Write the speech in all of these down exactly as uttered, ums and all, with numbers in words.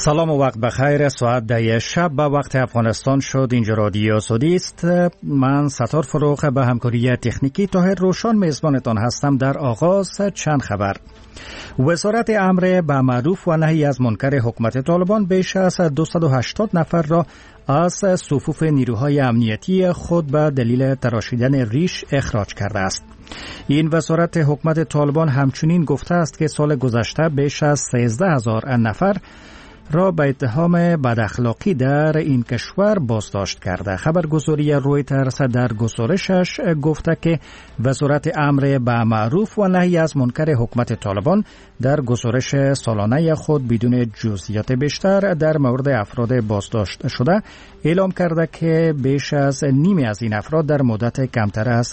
سلام و وقت بخیر. ساعت ده شب به وقت افغانستان شد. اینجا رادیو سعودی است. من ستار فروخ به همکاری تکنیکی طاهر روشن میزبانتان هستم. در آغاز چند خبر. وزارت امر به معروف و نهی از منکر حکومت طالبان بیش از دویست و هشتاد نفر را از صفوف نیروهای امنیتی خود به دلیل تراشیدن ریش اخراج کرده است. این وزارت حکومت طالبان همچنین گفته است که سال گذشته بیش از سیزده هزار نفر را به اتهام بداخلاقی در این کشور بازداشت کرده. خبرگزاری رویترز در گزارشش گفته که وزارت امر به معروف و نهی از منکر حکومت طالبان در گزارش سالانه خود بدون جزئیات بیشتر در مورد افراد بازداشت شده اعلام کرده که بیش از نیمی از این افراد در مدت کمتر از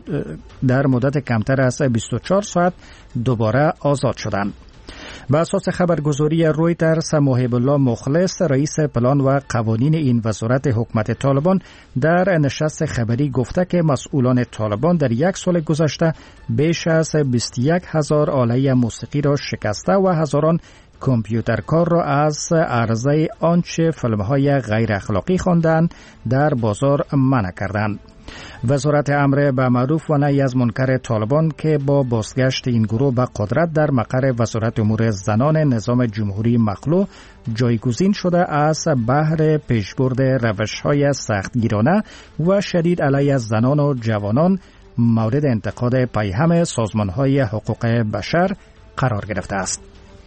در مدت کمتر از بیست و چهار ساعت دوباره آزاد شدند. به اساس خبرگزاری رویترز، محب الله مخلص، رئیس پلان و قوانین این وزارت حکومت طالبان در نشست خبری گفته که مسئولان طالبان در یک سال گذشته بیش از بیست و یک هزار آله موسیقی را شکسته و هزاران کامپیوترکار را از عرضه آنچه فیلم‌های غیر اخلاقی خواندند در بازار منع کردند. وزارت امر به معروف و نهی از منکر طالبان که با بازگشت این گروه به قدرت در مقر وزارت امور زنان نظام جمهوری مخلوع جایگزین شده از بهر پیشبرد روش‌های سختگیرانه و شدید علیه زنان و جوانان مورد انتقاد پیهم سازمان‌های حقوق بشر قرار گرفته است.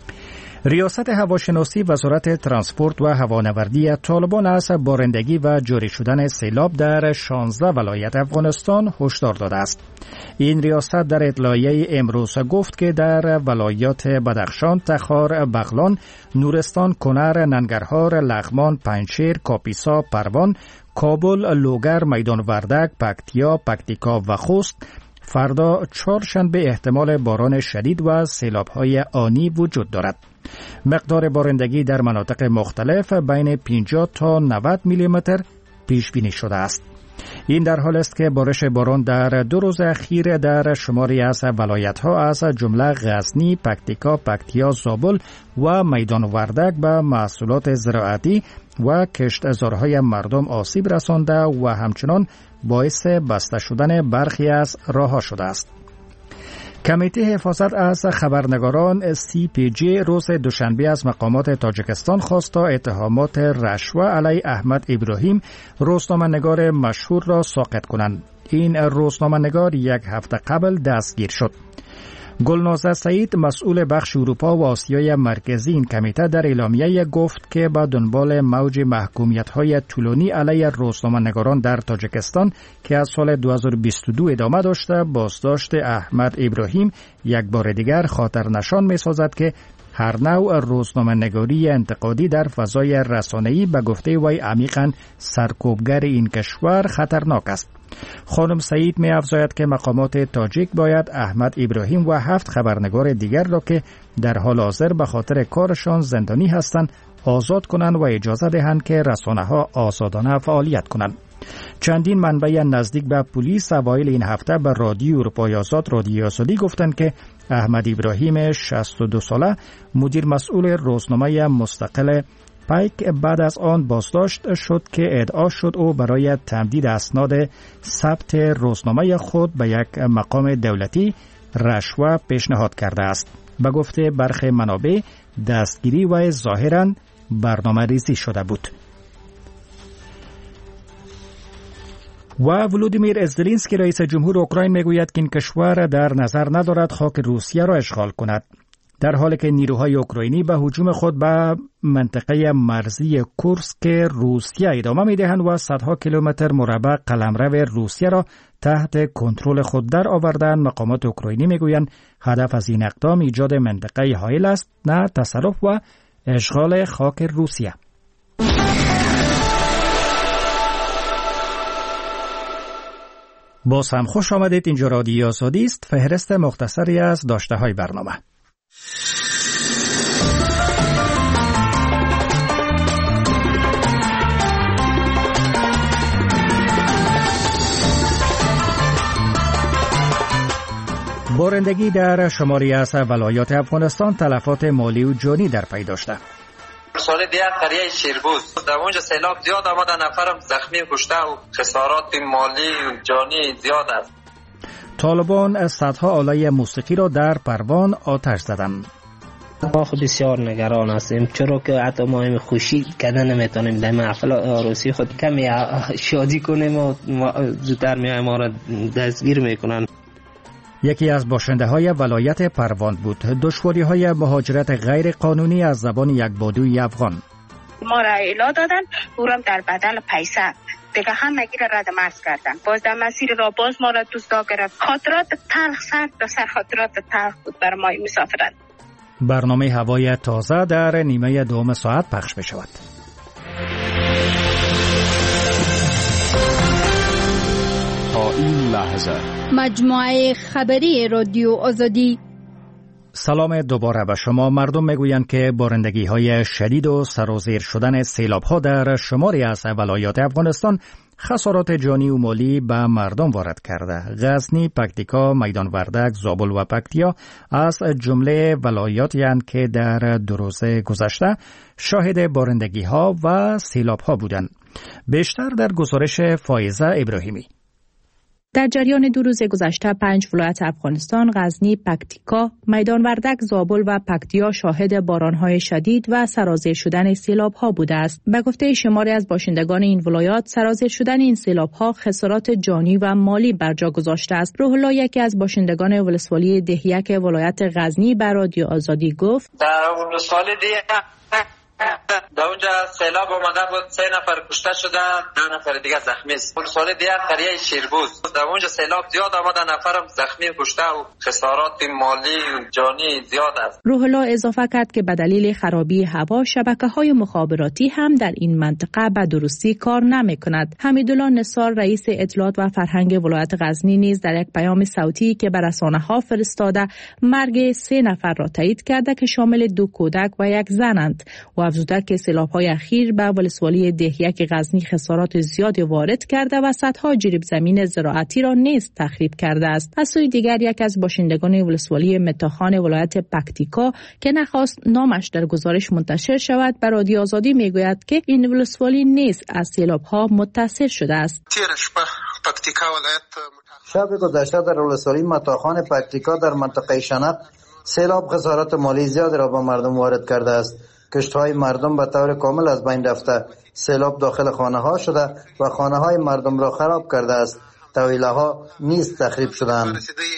ریاست هواشناسی وزارت ترانسپورت و هوانوردی طالبان از بارندگی و جاری شدن سیلاب در شانزده ولایت افغانستان هشدار داده است. این ریاست در اطلاعیه امروز گفت که در ولایات بدخشان، تخار، بغلان، نورستان، کنر، ننگرهار، لغمان، پنجشیر، کاپیسا، پروان، کابل، لوگر، میدان وردک، پکتیا، پکتیکا و خوست فردا چهارشنبه احتمال باران شدید و سیلاب‌های آنی وجود دارد. مقدار بارندگی در مناطق مختلف بین پنجاه تا نود میلی متر پیش بینی شده است. این در حال است که بارش باران در دو روز اخیر در شماری از ولایت‌ها از جمله غزنی، پکتیکا، پکتیا، زابل و میدان وردک به محصولات زراعتی و کشتزارهای مردم آسیب رسانده و همچنان باعث بسته شدن برخی از راه‌ها شده است. کمیته حفاظت از خبرنگاران سی پی جی روز دوشنبه از مقامات تاجیکستان خواست تا اتهامات رشوه علیه احمد ابراهیم روزنامه‌نگار مشهور را ساقط کنند. این روزنامه‌نگار یک هفته قبل دستگیر شد. گلنازه سعید، مسئول بخش اروپا و آسیای مرکزی این کمیته، در اعلامیه گفت که با دنبال موج محکومیت‌های طولانی علیه روزنامه‌نگاران در تاجیکستان که از سال دو هزار و بیست و دو ادامه داشته، بازداشت احمد ابراهیم یک بار دیگر خاطر نشان می‌سازد که هر نوع روزنامه‌نگاری انتقادی در فضای رسانه‌ای به گفته وی عمیقاً سرکوبگر این کشور خطرناک است. خانم سعید می افزاید که مقامات تاجیک باید احمد ابراهیم و هفت خبرنگار دیگر را که در حال حاضر به خاطر کارشان زندانی هستند آزاد کنند و اجازه دهند که رسانه‌ها آزادانه فعالیت کنند. چندین منبع نزدیک به پلیس اوایل این هفته به رادیو اروپای آزاد رادیو سعودی گفتند که احمد ابراهیم شصت و دو ساله مدیر مسئول روزنامه مستقل پایک بعد از آن بازداشت شد که ادعا شد او برای تمدید اسناد ثبت روزنامه خود به یک مقام دولتی رشوه پیشنهاد کرده است. به گفته برخی منابع دستگیری و ظاهراً برنامه ریزی شده بود. و ولودیمیر زلنسکی رئیس جمهور اوکراین میگوید که این کشور در نظر ندارد خاک روسیه را اشغال کند، در حالی که نیروهای اوکراینی به هجوم خود به منطقه مرزی کورسک روسیه ادامه می‌دهند و صدها کیلومتر مربع قلمرو روسیه را تحت کنترل خود در آوردند. مقامات اوکراینی میگویند هدف از این اقدام ایجاد منطقه حائل است، نه تصرف و اشغال خاک روسیه. باز هم خوش آمدید. اینجا رادیو آزادی است. فهرست مختصری از داشته‌های برنامه. بارندگی در شماری از ولایات افغانستان تلفات مالی و جانی در پی داشته. سال دیگر قریه شیربوز در اونجا سیلاب زیاد آمده، نفرم زخمی کشته و خسارات مالی و جانی زیاد است. طالبان صدها آله موسیقی را در پروان آتش زدند. ما خود بسیار نگران هستیم، چرا که حتی ما این خوشی کردن نمیتونیم در محفل عروسی خود کمی شادی کنیم و زودتر میایم ما را دستگیر میکنن. یکی از باشنده های ولایت پروان بود. دشواری های مهاجرت غیر قانونی از زبان یک بادوی افغان. ما را اعلا دادن، اورم در بدل پیسه دیگه هم نگیر رد مرز کردن. باز در مسیر را باز ما را دوستا گرفت. خاطرات تلخ سر به سر خاطرات تلخ بود بر ما مسافران. برنامه هوای تازه در نیمه دوم ساعت پخش می شود. تا این لحظه مجموعه خبری رادیو آزادی. سلام دوباره به شما. مردم میگویند که بارندگی های شدید و سرازیر شدن سیلاب ها در شماری از ولایات افغانستان خسارات جانی و مالی به مردم وارد کرده. غزنی، پکتیکا، میدان وردک، زابل و پکتیا از جمله ولایاتی هستند که در دو روز گذشته شاهد بارندگی ها و سیلاب ها بودند. بیشتر در گزارش فایزه ابراهیمی. در جریان دو روز گذشته پنج ولایت افغانستان، غزنی، پکتیکا، میدان وردک، زابل و پکتیا شاهد بارانهای شدید و سرازیر شدن سیلاب‌ها بوده است. به گفته شماری از باشندگان این ولایات، سرازیر شدن این سیلاب‌ها خسارات جانی و مالی بر جا گذاشته است. روح الله، یکی از باشندگان ولسوالی دهیک ولایت غزنی، به رادیو آزادی گفت: در ولسوالی دهیک در اونجا سیلاب آمده بود، سه نفر کشته شدن، دو نفر دیگه زخمی است. سال دیگر قریه شیربوز در اونجا سیلاب زیاد آمده، نفرم زخمی کشته و خسارات مالی و جانی زیاد است. روح الله اضافه کرد که به دلیل خرابی هوا شبکه‌های مخابراتی هم در این منطقه به درستی کار نمی‌کند. حمیدالله نثار، رئیس اطلاعات و فرهنگ ولایت غزنی، نیز در یک پیام صوتی که به رسانه‌ها فرستاده مرگ سه نفر را تایید کرده که شامل دو کودک و یک زنند و افزوده که سیلاب‌های اخیر به ولسوالی دهیک غزنی خسارات زیادی وارد کرده و صدها جریب زمین زراعتی را نیز تخریب کرده است. از سوی دیگر یک از باشندگان ولسوالی متاخان ولایت پکتیکا که نخواست نامش در گزارش منتشر شود، به رادیو آزادی میگوید که این ولسوالی نیز از سیلاب‌ها متاثر شده است. پکتیکا ولایت شب گذشته در ولسوالی متاخان پکتیکا در منطقه شنق سیلاب خسارات مالی زیاد را به مردم وارد کرده است. کشت‌های مردم به طور کامل از بین رفته، سیلاب داخل خانه‌ها شده و خانه‌های مردم را خراب کرده است. طویله‌ها نیز تخریب شدند.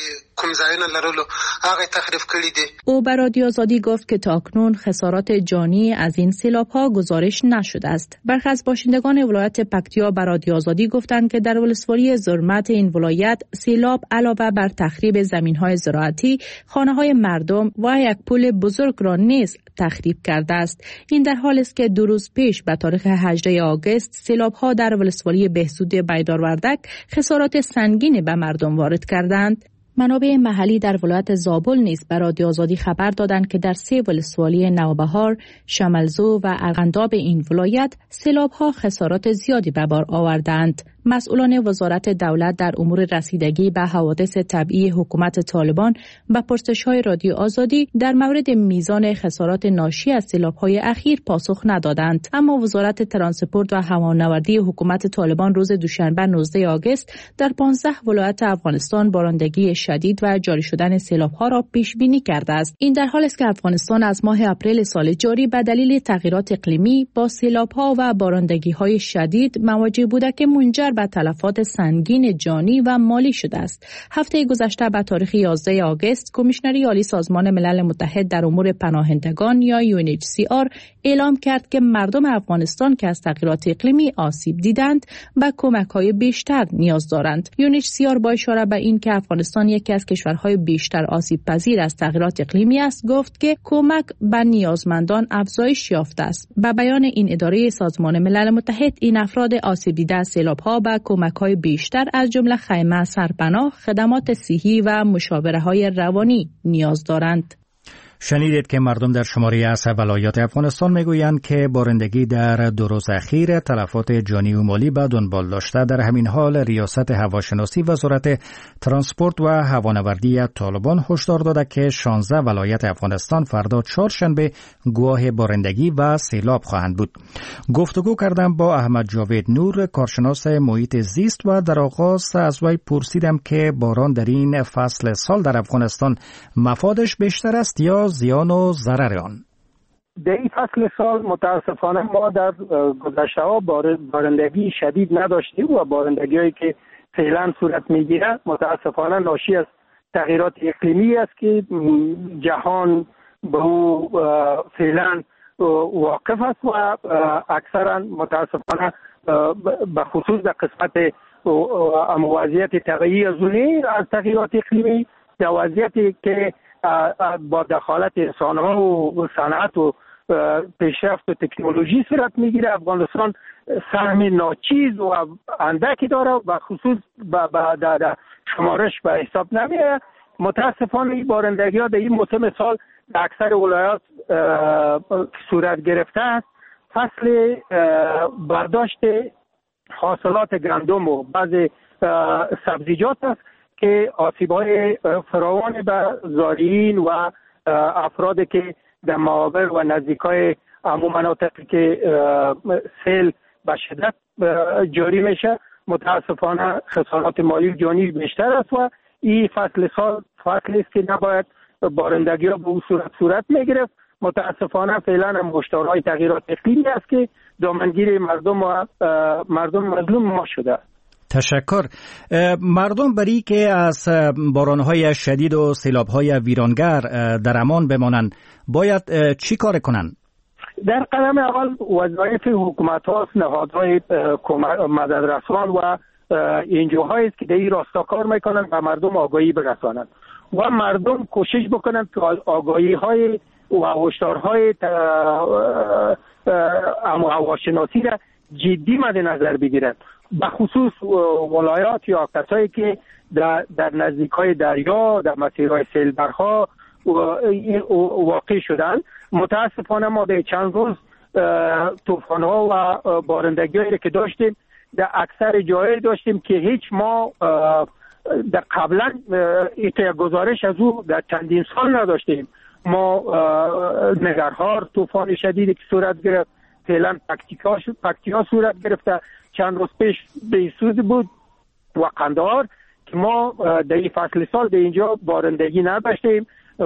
او به رادیو آزادی گفت که تاکنون خسارات جانی از این سیلاب‌ها گزارش نشده است. برخی از باشندگان ولایت پکتیا به رادیو آزادی گفتند که در ولسوالی زرمت این ولایت سیلاب علاوه بر تخریب زمین‌های زراعتی، خانه‌های مردم و یک پل بزرگ را نیز تخریب کرده است. این در حالی است که دو روز پیش به تاریخ هجدهم آگوست سیلاب‌ها در ولسوالی بهزود میدان وردک خسارات سنگینی به مردم وارد کردند. منابع محلی در ولایت زابل نیز به رادیو آزادی خبر دادند که در سه ولسوالی نوبهار، شملزو و ارغنداب این ولایت سیلاب‌ها خسارات زیادی به بار آوردند. مسئولان وزارت دولت در امور رسیدگی به حوادث طبیعی حکومت طالبان به پرسش‌های رادیو آزادی در مورد میزان خسارات ناشی از سیلاب‌های اخیر پاسخ ندادند. اما وزارت ترانسپورت و هوانوردی حکومت طالبان روز دوشنبه نوزدهم آگوست در پانزده ولایت افغانستان بارندگی شدید و جاری شدن سیلاب‌ها را پیش بینی کرده است. این در حالی است که افغانستان از ماه اپریل سال جاری به دلیل تغییرات اقلیمی با سیلاب‌ها و بارندگی‌های شدید مواجه بوده که منجر به تلفات سنگین جانی و مالی شده است. هفته گذشته به تاریخ یازدهم آگوست کمیشنری عالی سازمان ملل متحد در امور پناهندگان یا یو ان اچ سی آر اعلام کرد که مردم افغانستان که از تغییرات اقلیمی آسیب دیدند به کمک‌های بیشتر نیاز دارند. یو ان اچ سی آر با اشاره به این که افغانستان یکی از کشورهای بیشتر آسیب پذیر از تغییرات اقلیمی است، گفت که کمک به نیازمندان افزایش یافته است. به بیان این اداره سازمان ملل متحد، این افراد آسیب دیده از سیلاب‌ها به کمک‌های بیشتر از جمله خیمه، سرپناه، خدمات صحی و مشاوره های روانی نیاز دارند. شنیدید که مردم در شماری از ولایات افغانستان میگویند که بارندگی در دو روز اخیر تلفات جانی و مالی به دنبال داشته. در همین حال ریاست هواشناسی وزارت ترانسپورت و هوانوردی طالبان هشدار داده که شانزده ولایت افغانستان فردا چهارشنبه گواه بارندگی و سیلاب خواهند بود. گفتگو کردم با احمد جاوید نور، کارشناس محیط زیست، و در آغاز از وی پرسیدم که باران در این فصل سال در افغانستان مفادش بیشتر است یا زیان و ضرر آن؟ در این فصل سال متاسفانه ما در گذشته ها بارندگی شدید نداشتیم و بارندگی هایی که فعلا صورت میگیره متاسفانه ناشی از تغییرات اقلیمی است که جهان به او فعلا واقف است و اکثرا متاسفانه به خصوص در قسمت وضعیت طبیعی از اونی از تغییرات اقلیمی در وضعیتی که با دخالت انسان‌ها و صنعت و پیشرفت و تکنولوژی صورت میگیره، افغانستان سهم ناچیز و اندکی داره و خصوص در شمارش به حساب نمیه. متاسفانه این بارندگی ها در این موسم سال در اکثر ولایات صورت گرفته است. فصل برداشت حاصلات گندم و بعض سبزیجات است که آسیب‌های فراوان به زارعین و افرادی که در محاور و نزدیکای همون مناطقی که سیل به شدت جاری میشه متاسفانه خسارات مالی و جانی بیشتر است و این فصل سال فصلی است که نباید بارندگی ها به اون صورت صورت میگرفت. متاسفانه فعلا هم هشدارهای تغییرات اقلیمی است که دامنگیر مردم و مردم مظلوم ما شده. تشکر. مردم برای که از بارانهای شدید و سیلابهای ویرانگر در امان بمانند باید چی کار کنند؟ در قدم اول وظایف حکومت ها، نهادهای مددرسان و انجوهایی است که در این راستا کار میکنند و مردم آگاهی برسانند و مردم کوشش بکنند که آگاهی های و هشدارهای هواشناسی را جدی مد نظر بگیرند، به خصوص ولایات یا کسایی که در, در نزدیکای دریا در مسیرهای سیلبرها واقع شدن. متاسفانه ما به چند روز طوفان‌ها و بارندگی‌هایی که داشتیم در اکثر جاهای داشتیم که هیچ ما در قبلا ایت گزارش از او در چندین سال نداشتیم. ما نگرهار طوفان شدیدی که صورت گرفت، فعلا پکتیکا پکتیکا صورت گرفته، چند روز پیش بیسوز بود و قندهار که ما در این فصل سال در اینجا بارندگی نداشتیم.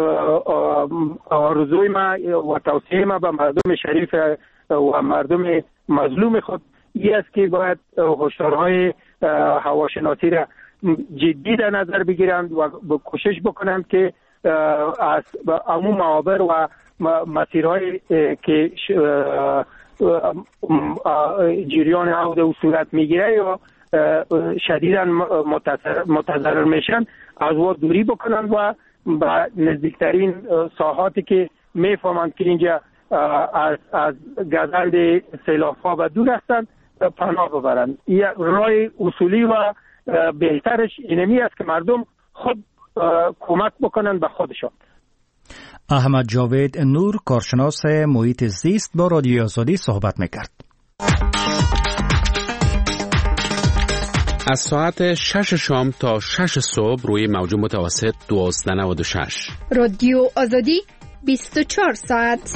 آرزوی ما و توصیه ما به مردم شریف و مردم مظلوم خود این است که باید هشدارهای هواشناسی را جدی در نظر بگیرند و کوشش بکنند که از عموم معابر و مسیرهای که جریان آب و صورت میگیره یا شدیداً متضرر میشن از او دوری بکنند و به نزدیکترین ساحاتی که میفهمند که اینجا از از گزند سیلاب‌ها و دور هستند پناه ببرند. این راه اصولی و بهترش اینمی است که مردم خود کمک بکنند به خودشان. احمد جاوید نور، کارشناس محیط زیست، با رادیو آزادی صحبت میکرد. از ساعت شش شام تا شش صبح روی موج متوسط دوازده و نود و شش. رادیو آزادی بیست و چهار ساعت.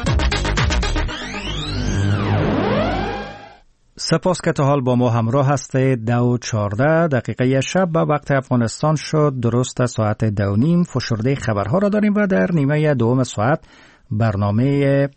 سپاس که تا حال با ما همراه هستید. دو و چارده دقیقه شب به وقت افغانستان شد. درست ساعت دو نیم فشرده خبرها را داریم و در نیمه دوم ساعت برنامه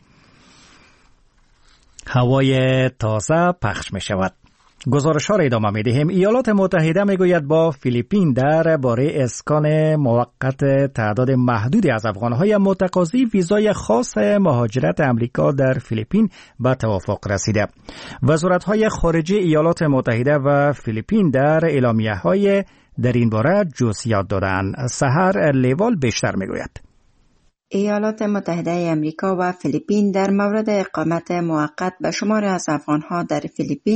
هوای تازه پخش می شود. گزارش ها را ادامه می دهیم. ایالات متحده می گوید با فیلیپین در باره اسکان موقت تعداد محدودی از افغانهای متقاضی ویزای خاص مهاجرت امریکا در فیلیپین به توافق رسیده. وزارت های خارجه ایالات متحده و فیلیپین در اعلامیه های در این باره جزئیات دادند. سحر لیوال بیشتر می گوید. ایالات متحده امریکا و فیلیپین در مورد اقامت موقت به شمار از افغانها در فیلیپین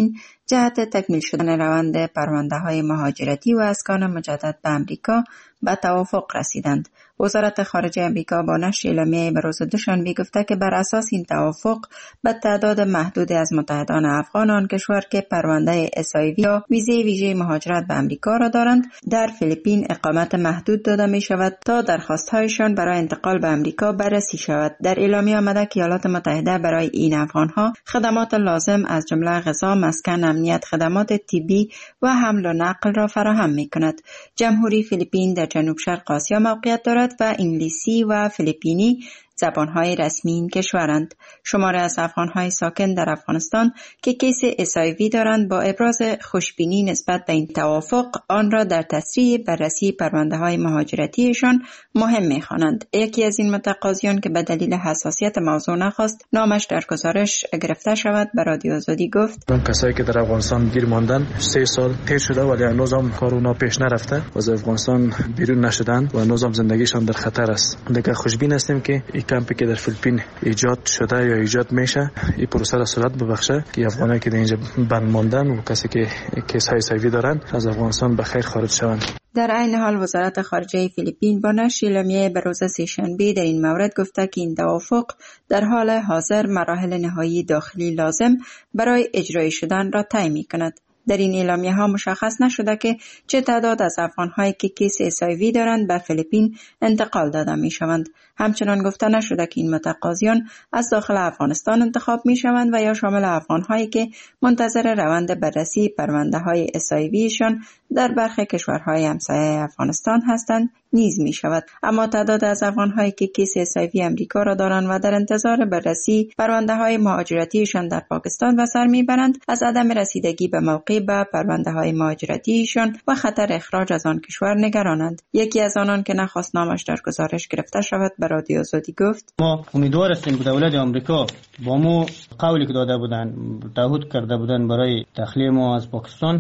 جهت تکمیل شدن روند پرونده‌های مهاجرتی و اسکان مجدد به امریکا به توافق رسیدند. وزارت خارجه امریکا با نشر اعلامیه به روز دوشنبه گفته که بر اساس این توافق به تعداد محدود از متحدان افغان آن کشور که پرونده اس آی وی یا ویزه ویژه مهاجرت به امریکا را دارند در فیلیپین اقامت محدود داده می شود تا درخواست‌هایشان برای انتقال به امریکا بررسی شود. در اعلامیه آمده که ایالات متحده برای این افغان‌ها خدمات لازم از جمله غذا، مسکن، امنیت، خدمات طبی و حمل و نقل را فراهم می‌کند. جمهوری فیلیپین در جنوب شرق آسیا موقعیت دارد و انگلیسی و فیلیپینی زبانهای رسمی این کشورند. شماره از افغانهای ساکن در افغانستان که کیس اس آی وی دارند با ابراز خوشبینی نسبت به این توافق آن را در تسریع بررسی پرونده‌های مهاجرتیشان مهم می‌خوانند. یکی از این متقاضیان که به دلیل حساسیت موضوع نخواست نامش در گزارش گرفته شود به رادیو آزادی گفت: اون کسایی که در افغانستان گیر ماندن سه سال تیر شده ولی هنوز هم کارونا پیش نرفته و از افغانستان بیرون نشدند و هنوز هم زندگیشان در خطر است. دیگه خوشبین هستیم که کمپی که در فیلیپین ایجاد شده یا ایجاد میشه این پروسه را سرعت ببخشه که افغانایی که در اینجا بند ماندن و کسی که کیس های سایوی دارن از افغانستان به خیر خارج شوند. در عین حال وزارت خارجه فیلیپین با نشر اعلامیه به روز سه‌شنبه در این مورد گفته که این توافق در حال حاضر مراحل نهایی داخلی لازم برای اجرای شدن را طی می‌کند. در این اعلامیه ها مشخص نشده که چه تعداد از افغان‌هایی که کیس اس آی وی دارند به فیلیپین انتقال داده می‌شوند. همچنان گفته نشده که این متقاضیان از داخل افغانستان انتخاب می‌شوند و یا شامل افغان‌هایی که منتظر روند بررسی پرونده‌های اس آی ویشان در برخی کشورهای همسایه افغانستان هستند نیز می‌شود. اما تعداد از افغان‌هایی که کیس اس آی وی امریکا را دارند و در انتظار بررسی پرونده‌های مهاجرتیشان در پاکستان به سر می‌برند از عدم رسیدگی به موقع به پرونده‌های مهاجرتیشان و خطر اخراج از آن کشور نگرانند. یکی از آنان که نخواست نامش در گزارش گرفته شود به رادیو آزادی گفت: ما امیدوار هستیم که دولت آمریکا با ما قولی که داده بودن تعهد کرده بودن برای تخلیه ما از پاکستان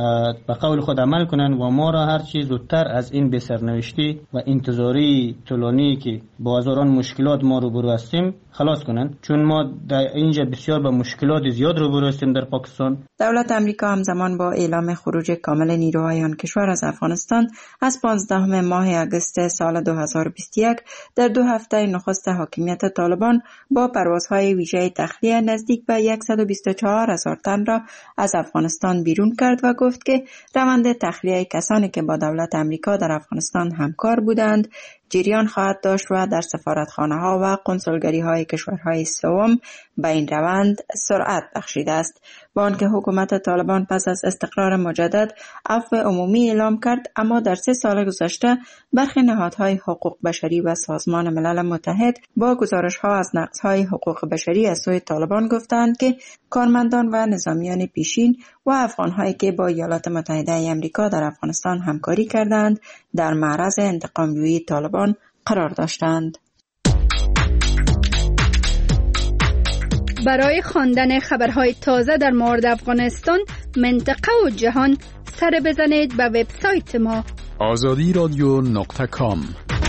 به قول خود عمل کنن و ما را هر چیز زودتر از این بسرنوشتی و انتظاری طولانی که با هزاران مشکلات ما روبرو هستیم خلاص کنن، چون ما در اینجا بسیار با مشکلات زیاد روبرو هستیم در پاکستان. دولت امریکا همزمان با اعلام خروج کامل نیروهای آن کشور از افغانستان از پانزدهم ماه اگست سال دو هزار و بیست و یک در دو هفته نخست حاکمیت طالبان با پروازهای ویژه تخلیه نزدیک به صد و بیست و چهار هزار تن را از افغانستان بیرون کرد و گفت که روند تخلیه کسانی که با دولت امریکا در افغانستان همکار بودند جریان خواهد داشت و در سفارتخانه‌ها و کنسولگری‌های کشورهای سوم به این روند سرعت بخشیده است. با آنکه حکومت طالبان پس از استقرار مجدد عفو عمومی اعلام کرد، اما در سه سال گذشته برخی نهادهای حقوق بشری و سازمان ملل متحد با گزارش‌ها از نقض‌های حقوق بشری از سوی طالبان گفتند که کارمندان و نظامیان پیشین و افغان‌هایی که با ایالات متحده آمریکا در افغانستان همکاری کردند در معرض انتقام‌جویی طالبان قرار داشتند. برای خواندن خبرهای تازه در مورد افغانستان، منطقه و جهان سر بزنید به وبسایت ما آزادی رادیو نقطه کام.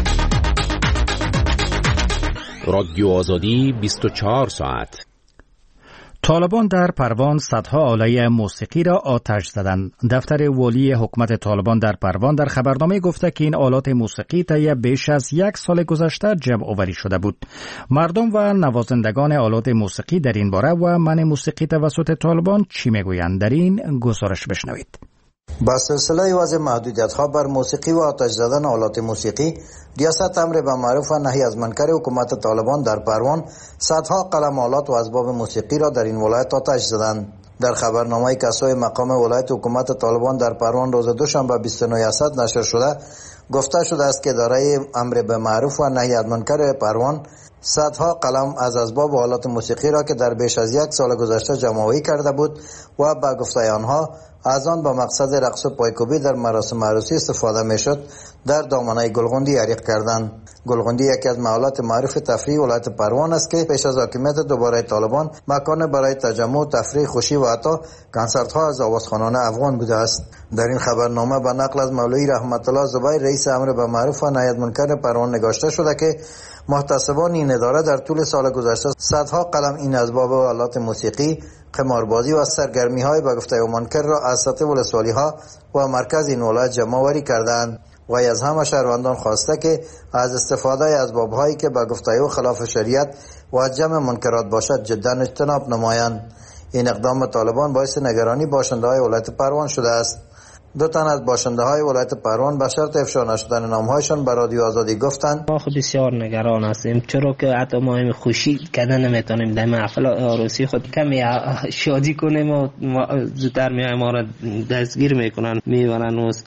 رادیو آزادی بیست و چهار ساعت. طالبان در پروان صدها آله موسیقی را آتش زدند. دفتر والی حکومت طالبان در پروان در خبرنامه گفته که این آلات موسیقی طی بیش از یک سال گذشته جمع آوری شده بود. مردم و نوازندگان آلات موسیقی در این باره و منع موسیقی توسط طالبان چی میگویند؟ در این گزارش بشنوید. با سلسله وضع محدودیت‌ها بر موسیقی و آتش زدن آلات موسیقی، ریاست امر به معروف و نهی از منکر حکومت طالبان در پروان صدها قلم آلات و اسباب موسیقی را در این ولایت آتش زدند. در خبرنامه‌ای که از سوی مقام ولایت حکومت طالبان در پروان روز دوشنبه بیست و نه اسد نشر شده، گفته شده است که اداره امر به معروف و نهی از منکر پروان صدها قلم از اسباب و آلات موسیقی را که در بیش از یک سال گذشته جمع‌آوری کرده بود و به گفته آنها از آن با مقصد رقص و پایکوبی در مراسم عروسی استفاده میشد در دامنه گلغندی حریق کردند. گلغندی یکی از محلات معروف تفریح ولایت پروان است که پیش از حاکمیت دوباره طالبان مکان برای تجمع، تفریح، خوشی و حتی کنسرت‌ها از آوازخوانان افغان بوده است. در این خبرنامه به نقل از مولوی رحمت الله زبیر رئیس امر به معروف و نهی از منکر پروان نگاشته شده که محتسبان این اداره در طول سال گذشته صدها قلم این اسباب و آلات موسیقی، قماربازی و سرگرمی‌های به گفته منکر را از سطح ولسوالی‌ها و مرکز این ولایت جمع‌آوری کردند و از همه شهروندان خواسته که از استفاده از اسباب‌هایی که به گفته او خلاف شریعت و جمع منکرات باشد جدا اجتناب نمایند. این اقدام طالبان باعث نگرانی باشنده‌های ولایت پروان شده است. دو تن از باشنده‌های ولایت پروان به شرط افشا نشدن نام‌هایشان به رادیو آزادی گفتند ما خود بسیار نگران هستیم، چرا که حتی ما هم خوشی کردن نمیتونیم در محفل عروسی خود کمی شادی کنیم و زودتر میای ما را دستگیر میکنن، میبرن و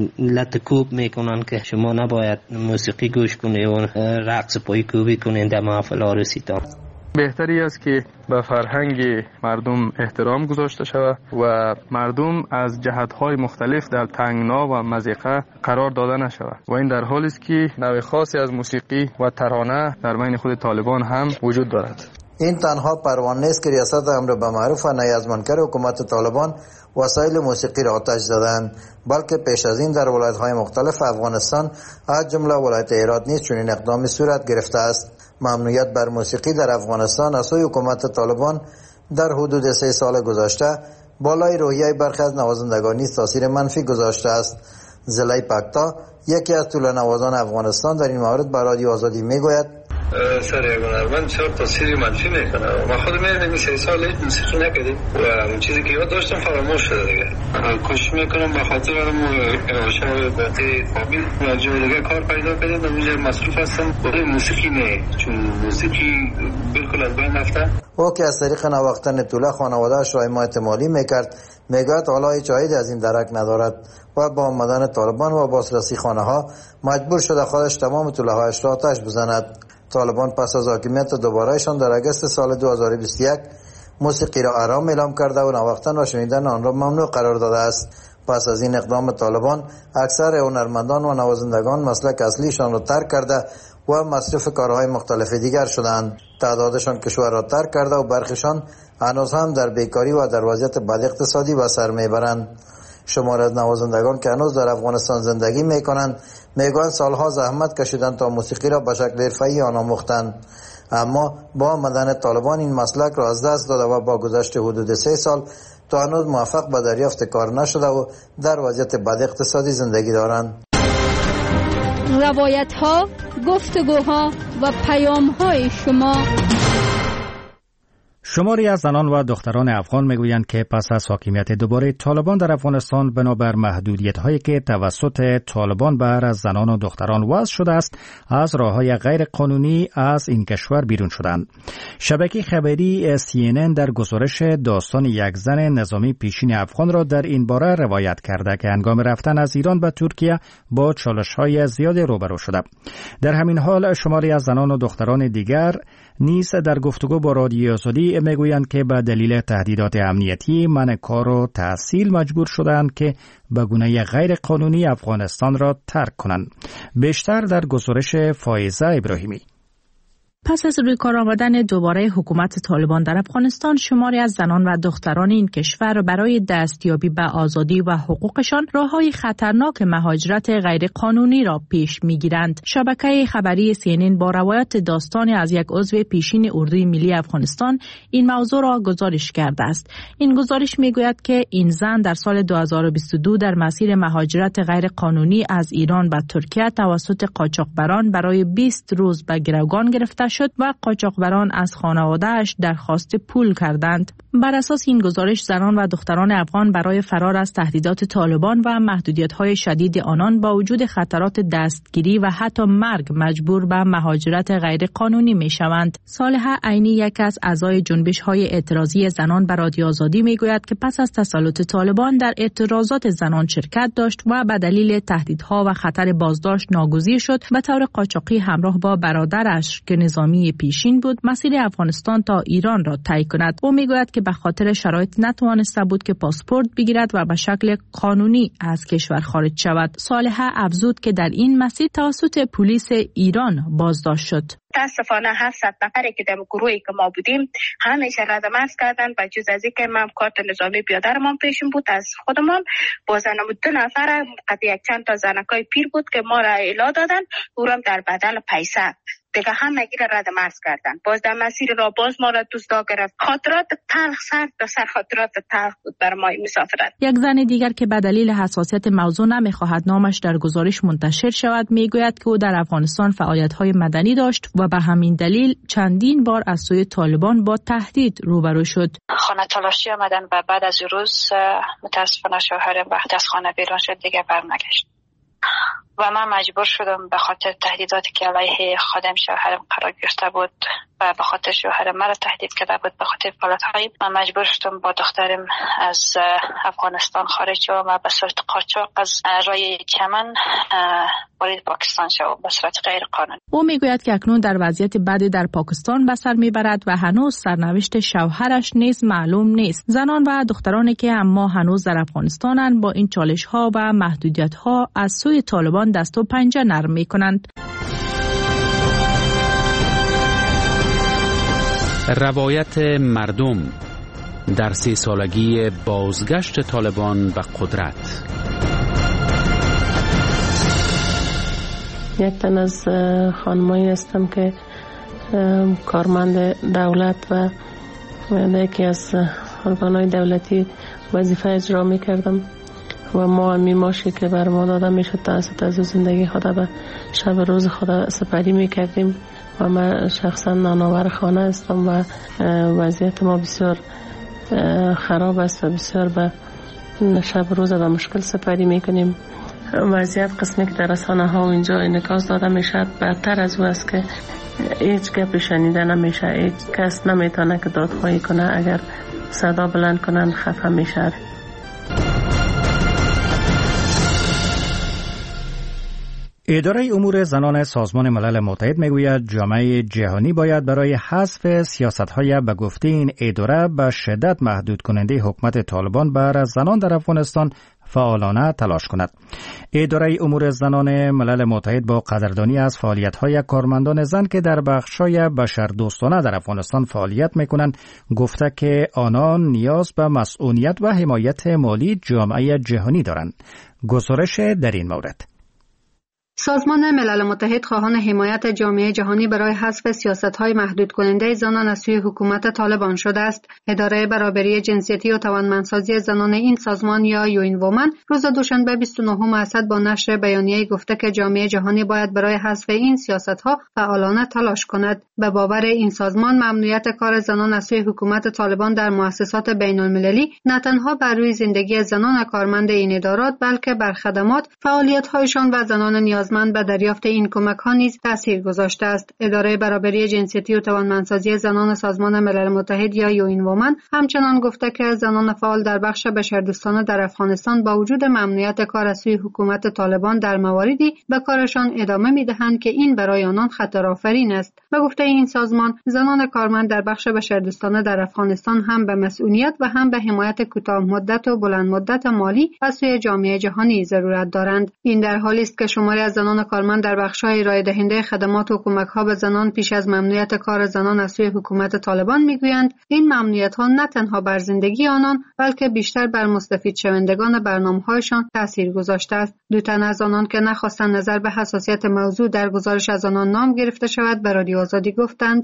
لط کوب میکنن که شما نباید موسیقی گوش کنید و رقص پای کوبی کنید در محفل عروسی تا. بهتری است که به فرهنگ مردم احترام گذاشته شود و مردم از جهت‌های مختلف در تنگنا و مضیقه قرار داده نشود و این در حالی است که نوع خاصی از موسیقی و ترانه در بین خود طالبان هم وجود دارد. این تنها پروان نیست که ریاست امر به معروف و نهی از منکر حکومت طالبان وسایل موسیقی را آتش زدند، بلکه پیش از این در ولایت‌های مختلف افغانستان از جمله ولایت هرات نیز چنین اقدامی صورت گرفته است. ممنوعیت بر موسیقی در افغانستان از سوی حکومت طالبان در حدود سه سال گذشته بالای روحیه برخی از نوازندگان نیز تاثیر منفی گذاشته است. زلای پکتا یکی از طول نوازان افغانستان در این مورد به رادیو آزادی میگوید سر یک هنرمند چرا تاثیر منفی میکنه. ما خود میبینیم سه سال هیچ موسیقی نکردیم و اون چیزی که یاد داشتم فراموش شده دیگه. کوشش میکنم به خاطر اون شب باتی فامیل و جای دیگه کار پیدا کنیم و اونجا مصروف هستم برای موسیقی نه، چون موسیقی بالکل از بین رفته. او که از طریق نواختن طوله خانواده‌اش را حمایت مالی میکرد میگوید حالا هیچ عایدی از این درک ندارد و با آمدن طالبان و بازرسی خانه ها مجبور شده خودش تمام طوله هایش را آتش بزند. طالبان پس از حاکمیت دوبارهشان در اگست سال دو هزار و بیست و یک موسیقی را حرام اعلام کرده و نواختن و شنیدن آن را ممنوع قرار داده است. پس از این اقدام طالبان اکثر هنرمندان و نوازندگان مسلک اصلیشان را ترک کرده و مصرف کارهای مختلف دیگر شدند. تعدادشان کشور را ترک کرده و برخیشان هنوز هم در بیکاری و در وضعیت بد اقتصادی به سر میبرند. شمار از نوازندگان که هنوز در افغانستان زندگی میکنند میگویند سالها زحمت کشیدند تا موسیقی را به شکل حرفه‌ای آن آموختند، اما با آمدن طالبان این مسلک را از دست داده و با گذشت حدود سه سال تا هنوز موفق به دریافت کار نشده و در وضعیت بد اقتصادی زندگی دارند. روایت ها، گفتگوها و پیام های شما. شماری از زنان و دختران افغان میگویند که پس از حاکمیت دوباره طالبان در افغانستان بنابر محدودیت‌هایی که توسط طالبان بر زنان و دختران وضع شده است، از راه‌های غیر قانونی از این کشور بیرون شدند. شبکه خبری سی ان ان در گزارش داستان یک زن نظامی پیشین افغان را در این باره روایت کرده که هنگام رفتن از ایران به ترکیه با چالش‌های زیادی روبرو شده. در همین حال شماری از زنان و دختران دیگر نیز در گفتگو با رادیو آزادی میگویند که به دلیل تهدیدات امنیتی منع کار و تحصیل مجبور شدند که به گونه غیر قانونی افغانستان را ترک کنند. بیشتر در گزارش فایزه ابراهیمی. پس از روی کار آمدن دوباره حکومت طالبان در افغانستان، شماری از زنان و دختران این کشور برای دستیابی به آزادی و حقوقشان راههای خطرناک مهاجرت غیر قانونی را پیش میگیرند. شبکه خبری سی ان ان با روایت داستانی از یک عضو پیشین اردوی ملی افغانستان این موضوع را گزارش کرده است. این گزارش میگوید که این زن در سال دو هزار و بیست و دو در مسیر مهاجرت غیر قانونی از ایران به ترکیه توسط قاچاقبران برای بیست روز به گروگان گرفته شد و قاچاقبران از خانواده‌اش درخواست پول کردند. بر اساس این گزارش زنان و دختران افغان برای فرار از تهدیدات طالبان و محدودیت‌های شدید آنان با وجود خطرات دستگیری و حتی مرگ مجبور به مهاجرت غیر قانونی می‌شوند. صالحه عینی یک از اعضای جنبش‌های اعتراضی زنان بر رادیو آزادی می‌گوید که پس از تسلط طالبان در اعتراضات زنان شرکت داشت و به دلیل تهدیدها و خطر بازداشت ناگزیر شد به طور قاچاقی همراه با برادرش که نظامی پیشین بود مسیر افغانستان تا ایران را طی کند. او میگوید که به خاطر شرایط نتوانسته بود که پاسپورت بگیرد و به شکل قانونی از کشور خارج شود. صالحه افزود که در این مسیر توسط پلیس ایران بازداشت شد. متاسفانه هفتصد نفری که در گروهی که ما بودیم همه‌اش رد مرز کردن و جز از اینکه من کارت نظامی پیاده‌ام پیشم بود از خودمان با زنم دو نفر قطع یک چند تا زنکای پیر بود که ما را اعلا دادن اورم در بدل پیسه دیگه هم نگیر رد مرز کردن. باز در مسیر را باز ما را دوستا گرفت. خاطرات تلخ سر تا سر خاطرات تلخ بود بر ما مسافرت. یک زن دیگر که به دلیل حساسیت موضوع نمیخواهد نامش در گزارش منتشر شود میگوید که او در افغانستان فعالیت‌های مدنی داشت و به همین دلیل چندین بار از سوی طالبان با تهدید روبرو شد. خانه تلاشی آمدن و بعد از روز متاسفانه شوهرم وقتی از خانه بیرون شد دیگه برنگشت. و من مجبور شدم به خاطر تهدیداتی که علیه خادم شوهرم قرار گرفته بود و به خاطر شوهرم مرا تهدید کرده بود به خاطر فعالیت‌های من مجبور شدم با دخترم از افغانستان خارج شوم و به صورت قاچاق از رای چمن وارد پاکستان شوم به صورت غیر قانونی. او میگوید که اکنون در وضعیت بدی در پاکستان به سر میبرد و هنوز سرنوشت شوهرش نیز معلوم نیست. زنان و دخترانی که اما هنوز در افغانستانند با این چالش‌ها و محدودیت‌ها از سوی طالبان دست و پنجه نرم می‌کنند. روایت مردم در سی سالگی بازگشت طالبان به قدرت. یک تن از خانمایی هستم که کارمند دولت و یکی از ارگان‌های دولتی وظیفه اجرا می‌کردم و ما میماشی که بر ما داده میشد توسط از زندگی خود به شب روز خود سپری میکردیم و من شخصا نانآور خانه هستم و وضعیت ما بسیار خراب است و بسیار به شب روز به مشکل سپری میکنیم. وضعیت قسمی که در رسانه ها و اینجا انعکاس داده میشد بدتر از او است که هیچ گپی شنیده نمیشه، هیچ کس نمیتونه که دادخواهی کنه، اگر صدا بلند کنن خفه میشه. اداره امور زنان سازمان ملل متحد میگوید جامعه جهانی باید برای حذف سیاست‌های به گفته این اداره به شدت محدود کننده حکومت طالبان بر زنان در افغانستان فعالانه تلاش کند. اداره امور زنان ملل متحد با قدردانی از فعالیت‌های کارمندان زن که در بخش‌های بشردوستانه در افغانستان فعالیت می‌کنند گفته که آنان نیاز به مسئولیت و حمایت مالی جامعه جهانی دارند. گزارش در این مورد. سازمان ملل متحد خواهان حمایت جامعه جهانی برای حذف سیاست‌های محدود کننده زنان از سوی حکومت طالبان شده است. اداره برابری جنسیتی و توانمندسازی زنان این سازمان یا یوین وومن روز دوشنبه بیست و نهم اسد با نشر بیانیه‌ای گفته که جامعه جهانی باید برای حذف این سیاست‌ها فعالانه تلاش کند. به باور این سازمان ممنوعیت کار زنان از سوی حکومت طالبان در مؤسسات بین‌المللی نه تنها بر روی زندگی زنان کارمند این ادارات بلکه بر خدمات، فعالیت‌هایشان و زنان نیاز من به دریافت این کمک ها نیز تاثیر گذاشته است. اداره برابری جنسیتی و توانمندسازی زنان سازمان ملل متحد یا یوین وومن همچنان گفته که زنان فعال در بخش بشردوستانه در افغانستان با وجود ممنوعیت کار از سوی حکومت طالبان در مواردی به کارشان ادامه می‌دهند که این برای آنان خطرآفرین است. به گفته این سازمان، زنان کارمند در بخش بشردوستانه در افغانستان هم به مسئولیت و هم به حمایت کوتاه مدت و بلند مدت مالی از سوی جامعه جهانی ضرورت دارند. این در حالی است که شماری از زنان کارمند در بخش‌های ارائه دهنده خدمات و کمک‌ها به زنان پیش از ممنوعیت کار زنان از سوی حکومت طالبان می‌گویند این ممنوعیت‌ها نه تنها بر زندگی آنان بلکه بیشتر بر مستفید شوندگان برنامه‌هایشان تأثیر گذاشته است. دو تن از آنان که نخواستند نظر به حساسیت موضوع در گزارش از آنان نام گرفته شود به رادیو آزادی گفتند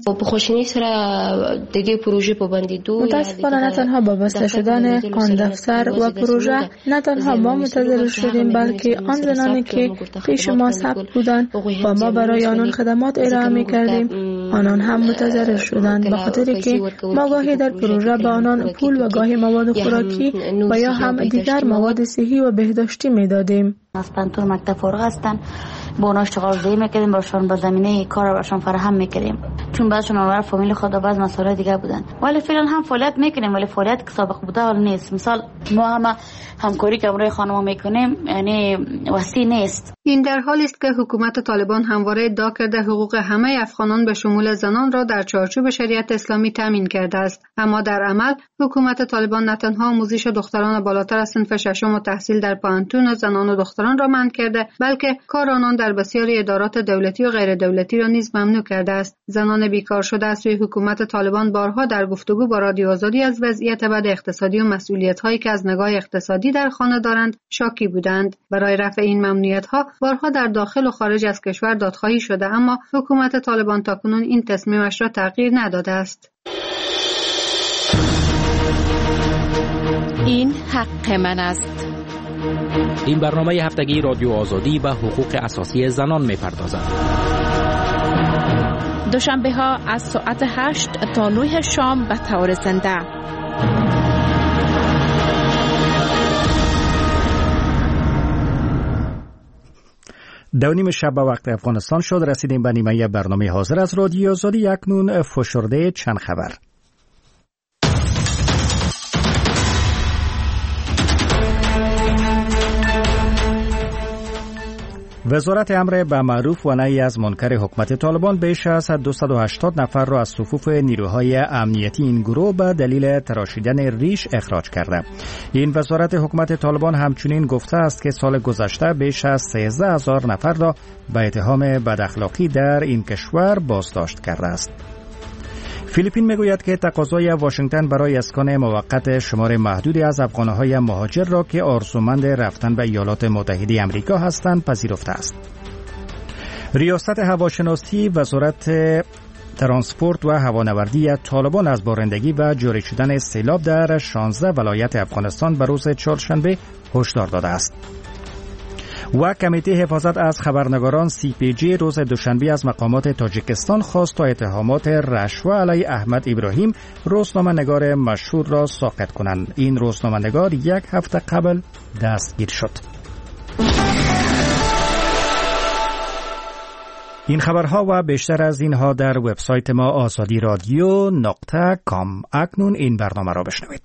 متاسفانه نه تنها با بسته شدن آن دفتر و پروژه نه تنها ما متضرر شدیم بلکه آن زنانی که پیش ما ثبت بودند و ما برای آنان خدمات ارائه می کردیم آنان هم متضرر شدند به خاطر که ما گاهی در پروژه به آنان پول و گاهی مواد خوراکی و یا هم دیگر مواد صحی و بهداشتی می دادیم. از پنتور مکتب فارغ هستند با اونا اشتغال زایی میکردیم براشون با زمینه کار براشون فراهم میکردیم چون بعضشون اونور فامیل خود و بعض مسائل دیگه بودن ولی فعلا هم فعالیت میکنیم ولی فعالیت که سابق بوده ولی نیست. مثال ما هم همکاری که امروی خانم‌ها میکنیم یعنی وسیع نیست. این در حالی است که حکومت طالبان همواره ادعا کرده حقوق همه افغانان به شمول زنان را در چارچوب شریعت اسلامی تامین کرده است، اما در عمل حکومت طالبان نه تنها آموزش دختران بالاتر از صنف ششم و تحصیل در پانتون و زنان و دختران را منع کرده بلکه کار آنان در بسیاری ادارات دولتی و غیر دولتی را نیز ممنوع کرده است. زنان بیکار شده از سوی حکومت طالبان بارها در گفتگو با رادیو آزادی از وضعیت بد اقتصادی و مسئولیت‌هایی که از نگاه اقتصادی در خانه دارند شاکی بودند. برای رفع این ممنوعیت‌ها بارها در داخل و خارج از کشور دادخواهی شده، اما حکومت طالبان تاکنون این تصمیمش را تغییر نداده است. این حق من است. این برنامه هفتگی رادیو آزادی به حقوق اساسی زنان می‌پردازد. دوشنبه ها از ساعت هشت تا نه شام به طور زنده. دو نیم شب به وقت افغانستان شد. رسیدیم به نیمه برنامه حاضر از رادیو آزادی. اکنون فشرده چند خبر. وزارت امر به معروف و نهی از منکر حکومت طالبان بیش از دویست و هشتاد نفر را از صفوف نیروهای امنیتی این گروه به دلیل تراشیدن ریش اخراج کرده. این وزارت حکومت طالبان همچنین گفته است که سال گذشته بیش از سیزده هزار نفر را به اتهام بداخلاقی در این کشور بازداشت کرده است. فیلیپین میگوید که تقاضای واشنگتن برای اسکان موقت شمار محدودی از افغانهای مهاجر را که آرزومند رفتن به ایالات متحده آمریکا هستند پذیرفته است. ریاست هواشناسی وزارت ترانسپورت و هوانوردی طالبان از بارندگی و جاری شدن سیلاب در شانزده ولایت افغانستان به روز چهارشنبه هشدار داده است. و کمیته حفاظت از خبرنگاران سی پی جی روز دوشنبه از مقامات تاجیکستان خواست تا اتهامات رشوه علیه احمد ابراهیم روزنامه‌نگار مشهور را ساقط کنند. این روزنامه‌نگار یک هفته قبل دستگیر شد. این خبرها و بیشتر از اینها در وبسایت ما آزادی رادیو نقطه کام. اکنون این برنامه را بشنوید.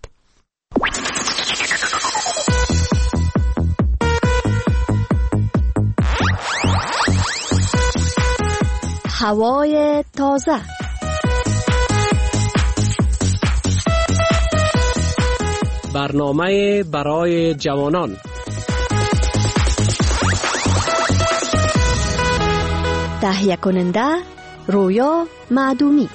هوای تازه. برنامه برای جوانان. تهیه کننده رویا معدومی.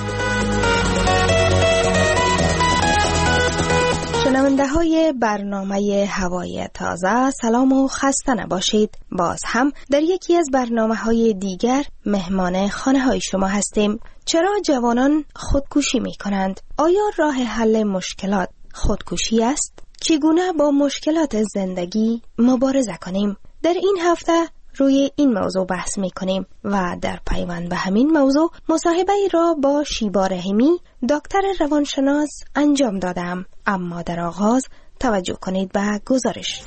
شنونده های برنامه هوای تازه، سلام و خسته نباشید. باز هم در یکی از برنامه های دیگر مهمان خانه های شما هستیم. چرا جوانان خودکشی می کنند؟ آیا راه حل مشکلات خودکشی است؟ چگونه با مشکلات زندگی مبارزه کنیم؟ در این هفته روی این موضوع بحث می کنیم و در پیوند به همین موضوع مصاحبه را با شیبا رحیمی دکتر روانشناس انجام دادم. اما در آغاز توجه کنید به گزارش.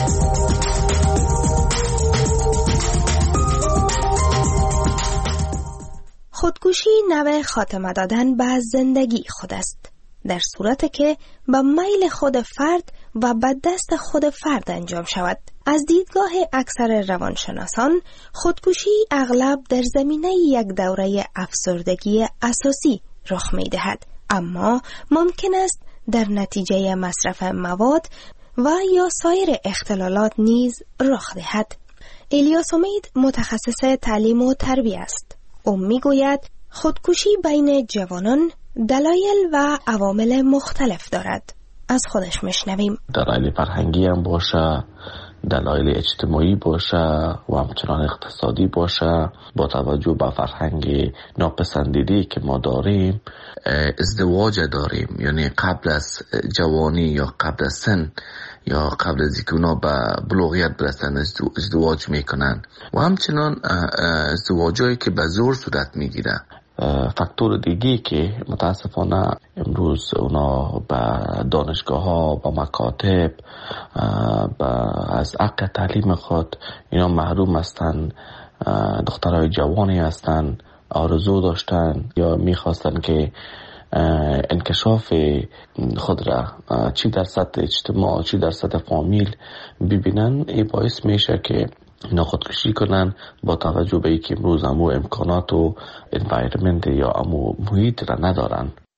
خودکشی نوع خاتمه دادن به زندگی خود است، در صورتی که به میل خود فرد و به دست خود فرد انجام شود. از دیدگاه اکثر روانشناسان خودکشی اغلب در زمینه یک دوره افسردگی اساسی رخ می دهد، اما ممکن است در نتیجه مصرف مواد و یا سایر اختلالات نیز رخ دهد. الیاس امید متخصص تعلیم و تربیت است. او می گوید خودکشی بین جوانان دلایل و عوامل مختلف دارد. از خودش میشنویم. دلایل فرهنگی هم باشه، دلایل اجتماعی باشه و همچنان اقتصادی باشه. با توجه به فرهنگ ناپسندیدی که ما داریم، ازدواج داریم، یعنی قبل از جوانی یا قبل از سن یا قبل از اینکه اونا به بلوغیت برسن ازدواج میکنن و همچنان ازدواجایی که به زور صورت میگیره. فاکتور دیگه که متاسفانه امروز اونا به دانشگاه ها، به مکاتب، از حق تعلیم خود اینا محروم هستن. دخترای جوانی هستن، آرزو داشتن یا میخواستن که انکشاف خود را چی در سطح اجتماع، چی در سطح فامیل ببینن. این باعث میشه که اینا خودکشی کنن با توجه به اینکه امروز همو امکانات و انوایرمنت یا همو محیط را ندارن.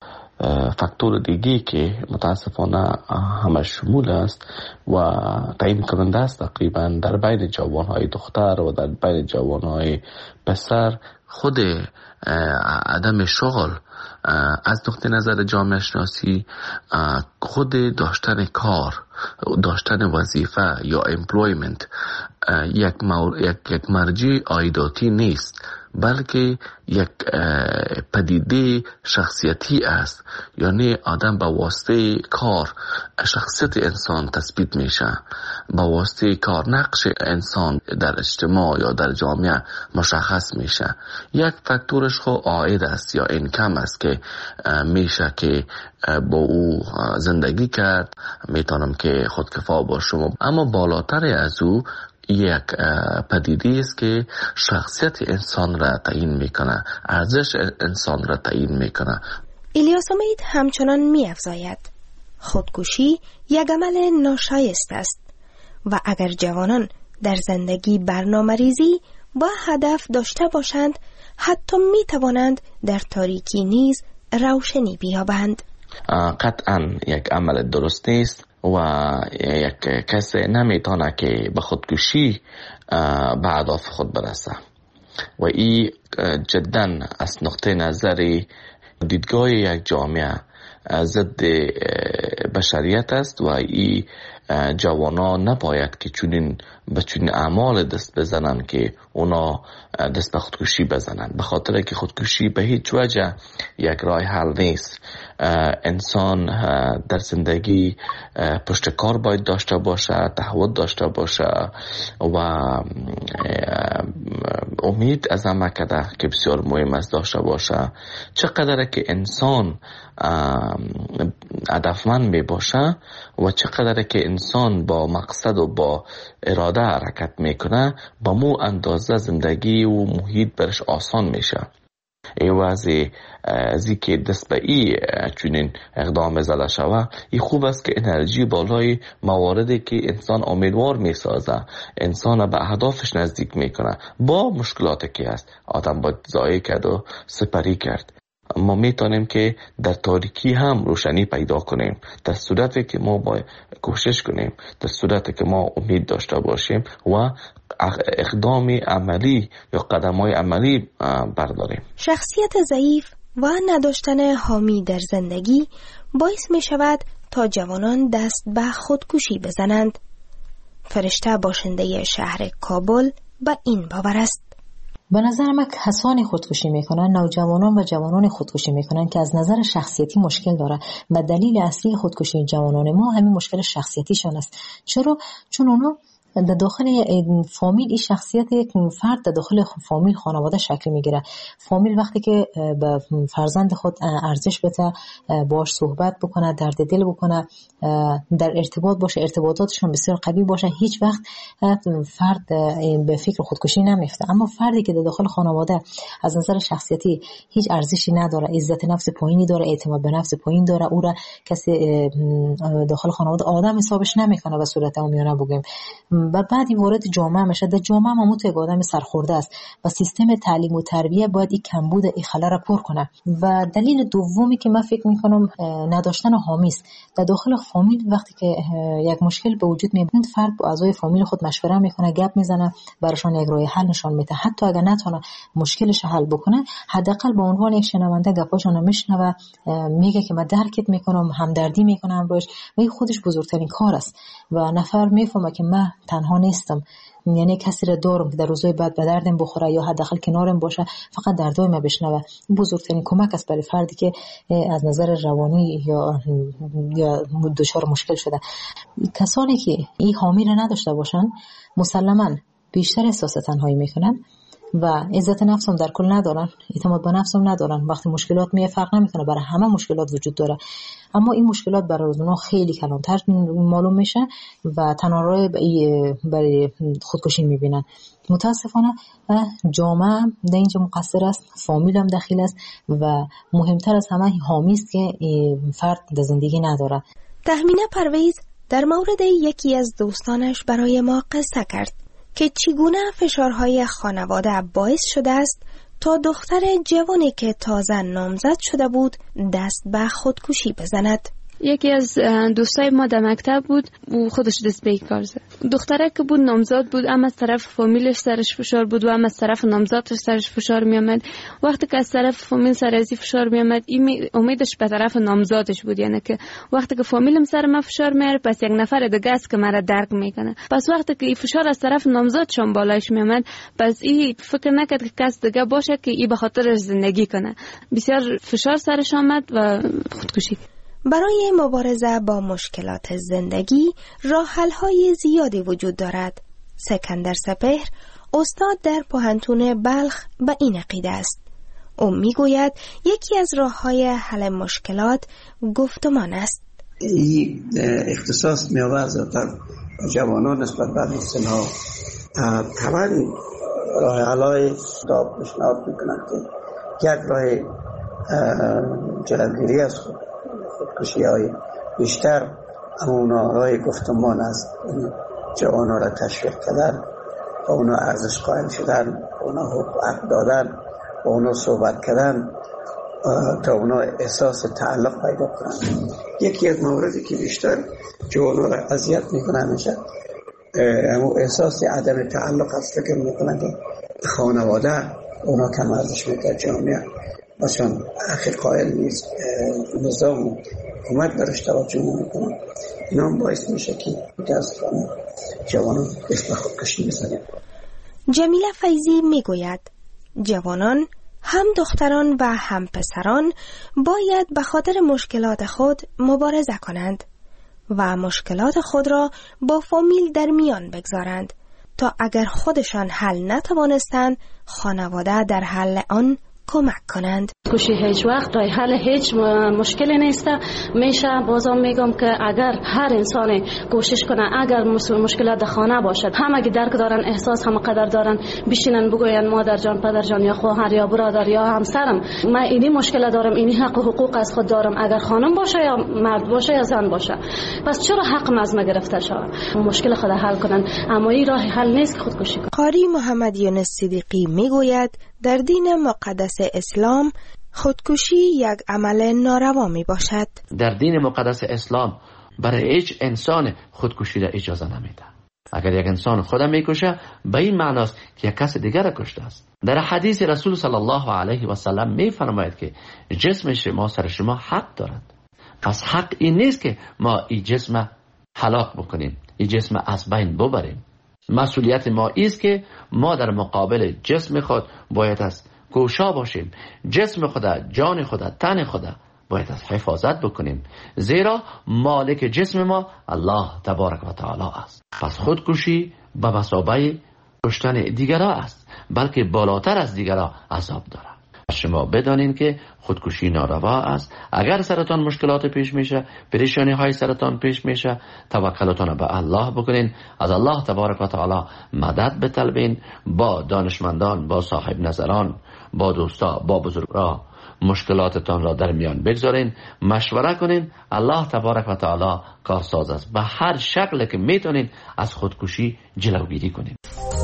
فاکتور دیگه که متاسفانه همه شمول است و تعیین کننده است تقریبا در بین جوانهای دختر و در بین جوانهای پسر خود عدم شغل از نقطه نظر جامعه شناسی، خود داشتن کار، داشتن وظیفه یا امپلویمنت یک, مور... یک... یک مرجع عایداتی نیست، بلکه یک پدیده شخصیتی است. یعنی آدم با واسطه کار شخصیت انسان تثبیت میشه، با واسطه کار نقش انسان در اجتماع یا در جامعه مشخص میشه. یک فاکتورش خو عاید است یا اینکم است که میشه که با او زندگی کرد، میتونم که خودکفا باشم. اما بالاتر از او یک پدیده است که شخصیت انسان را تعیین میکنه، ارزش انسان را تعیین میکنه. الیاس امید همچنان می‌افزاید خودکشی یک عمل ناشایست است و اگر جوانان در زندگی برنامه‌ریزی و هدف داشته باشند، حتی میتوانند در تاریکی نیز روشنی بیابند. قطعاً یک عمل درست نیست و یک کسی نمیتونه که به خودکشی به اهداف خود برسه و این جداً از نقطه نظر دیدگاه یک جامعه ضد بشریت است و این جوانان نباید که چونین به چونین اعمال دست بزنن که اونا دست به خودکشی بزنن، به خاطر که خودکشی به هیچ وجه یک راه حل نیست. انسان در زندگی پشت کار باید داشته باشه، تعهد داشته باشه و امید از همه کده که بسیار مهم است داشته باشه. چقدر که انسان هدفمند می باشه و چقدر که انسان با مقصد و با اراده حرکت میکنه، با مو اندازه زندگی و محیط برش آسان میشه. ایوازی ازی که دست به ای چونین اقدام زده شوه، ای خوب است که انرژی بالای مواردی که انسان امیدوار میسازه، انسان به اهدافش نزدیک میکنه، با مشکلاتی که هست آدم باید ضایع کرد و سپری کرد. ما میتونیم که در تاریکی هم روشنی پیدا کنیم، در صورتی که ما باید کوشش کنیم، در صورتی که ما امید داشته باشیم و اقدام عملی یا قدم‌های عملی برداریم. شخصیت ضعیف و نداشتن حامی در زندگی باعث می شود تا جوانان دست به خودکشی بزنند. فرشته باشنده شهر کابل به این باور است. به نظر من کسانی خودکشی میکنن، نوجوانان و جوانان خودکشی میکنن که از نظر شخصیتی مشکل داره و دلیل اصلی خودکشی جوانان ما همین مشکل شخصیتیشان است. چرا؟ چون اونا در داخل فامیل این شخصیت یک فرد در داخل فامیل خانواده شکل میگیره. فامیل وقتی که به فرزند خود ارزش بده، باش صحبت بکنه، درد دل بکنه، در ارتباط باشه، ارتباطاتشون بسیار قوی باشه، هیچ وقت فرد به فکر خودکشی نمیفته. اما فردی که در داخل خانواده از نظر شخصیتی هیچ ارزشی نداره، عزت نفس پایینی داره، اعتماد به نفس پایین داره، او را کسی داخل خانواده آدم حسابش نمیکنه به صورت عامیانه بگیم، و بعدی وارد جامعه میشه. در جامعه ما تو یک آدم سرخورده است و سیستم تعلیم و تربیه باید این کمبود این خلا را پر کنه. و دلیل دومی که من فکر میکنم نداشتن حامی است. در داخل فامیل وقتی که یک مشکل به وجود میاد، فرد با اعضای فامیل خود مشوره میکنه، گپ میزنه، براشون یک راه حل نشون میده. حتی اگر نتونه مشکلش حل بکنه، حداقل به عنوان یک شنونده گپاشون میشنوه، میگه که من درکت میکنم، همدردی میکنم باش، و این خودش بزرگترین کار است. و نفر میفهمه که من تنها نیستم، یعنی کسی را دارم که در روزهای بعد به دردم بخوره یا حداقل کنارم باشه، فقط دردای من بشنوه. بزرگترین کمک است برای فردی که از نظر روانی یا یا دچار مشکل شده. کسانی که این حامی را نداشته باشن مسلماً بیشتر احساس تنهایی میکنن و عزت نفس هم در کل ندارن، اعتماد به نفس هم ندارن. وقتی مشکلات میاد فرق نمیکنه، برای همه مشکلات وجود داره، اما این مشکلات برای اونا خیلی کلانتر معلوم میشه و تنها راه برای خودکشی میبینن. متاسفانه جامعه در اینجا مقصر است، فامیل هم دخیل است و مهمتر از همه حامی است که فرد در زندگی نداره. تهمینه پرویز در مورد یکی از دوستانش برای ما قصه کرد که چگونه فشارهای خانواده باعث شده است تا دختر جوانی که تازه نامزد شده بود دست به خودکشی بزند. یکی از دوستای ما در مکتب بود و خودش دست به کار زد. دختره که بود نامزاد بود، اما از طرف فامیلش سرش فشار بود و اما از طرف نامزادش سرش فشار می آمد. وقتی که از طرف فامیل سر ازی فشار می آمد، این امیدش به طرف نامزادش بود، یعنی که وقتی که فامیلم سر ما فشار میاره پس یک نفر دیگه است که مرا درک میکنه. پس وقتی که این فشار از طرف نامزادشون بالایش می آمد، پس این فکر نکرد که کس دیگه باشه که این به خاطرش زندگی کنه. بسیار فشار سرش آمد و خودکشی. برای مبارزه با مشکلات زندگی راه حل‌های زیادی وجود دارد. سکندر سپهر استاد در پوهنتون بلخ به این عقیده است. او میگوید یکی از راه‌های حل مشکلات گفتمان است. این اختصاص می‌آورد در جوانان نسبت به مسن‌ها طبعا راه حل‌های داد پیشنهاد می‌کنند که یک راه جلوگیری از خودکشی های بیشتر اونا راه گفتمان است. جوانان را تشویق کردن، با اونا ارزش قائل شدن، با اونا حق دادن، با اونا صحبت کردن تا اونا احساس تعلق پیدا کنند. یکی از مواردی که بیشتر جوانان را اذیت میکنن میشه همون احساس عدم تعلق است. فکر میکنن که خانواده اونا کم ارزش میکنه، جامعه مثلا اخی قائل نیست، نظام حکومت برش توجه نمیکنه. اینا هم باعث میشه که متاسفانه جوانان دست به خودکشی بزنن. جمیله فیضی میگوید جوانان، هم دختران و هم پسران باید به خاطر مشکلات خود مبارزه کنند و مشکلات خود را با فامیل در میان بگذارند تا اگر خودشان حل نتوانستند خانواده در حل آن کمک کنند. کشی هیچ وقت راه حل هیچ مشکلی نیست. میشه بازم میگم که اگر هر انسان کوشش کنه، اگر مشکلات در خانه باشد، هم اگه درک دارن، احساس هم قدر دارن، بشینن بگوین مادر جان، پدر جان یا خواهر یا برادر یا همسرم من اینی مشکل دارم، اینی حق و حقوق از خود دارم، اگر خانم باشه یا مرد باشه یا زن باشه، پس چرا حقم از ما گرفته شود؟ مشکل خود حل کنن. اما این راه حل نیست که خودکشی کنن. قاری محمد یونس صدیقی میگوید در دین مقدس اسلام خودکشی یک عمل ناروا می باشد. در دین مقدس اسلام برای هیچ انسان خودکشی را اجازه نمیده. اگر یک انسان خودم میکشه به این معناست که یک کس دیگر را کشته است. در حدیث رسول صلی الله علیه و سلم میفرماید که جسم شما سر شما حق دارد. پس حق این نیست که ما این جسم هلاک بکنیم، این جسم از بین ببریم. مسئولیت ما است که ما در مقابل جسم خود باید از کوشا باشیم. جسم خدا، جان خدا، تن خدا باید از حفاظت بکنیم، زیرا مالک جسم ما الله تبارک و تعالی است. پس خودکشی به مثابه کشتن دیگران است، بلکه بالاتر از دیگران عذاب دارد. شما بدانین که خودکشی ناروا است. اگر سرتان مشکلات پیش میشه، پریشانی های سرتان پیش میشه، توکلتان به الله بکنین، از الله تبارک و تعالی مدد بطلبین، با دانشمندان، با صاحب نظران، با دوستا، با بزرگان مشکلاتتان را در میان بگذارین، مشوره کنین. الله تبارک و تعالی کارساز است. به هر شکل که میتونین از خودکشی جلوگیری کنین.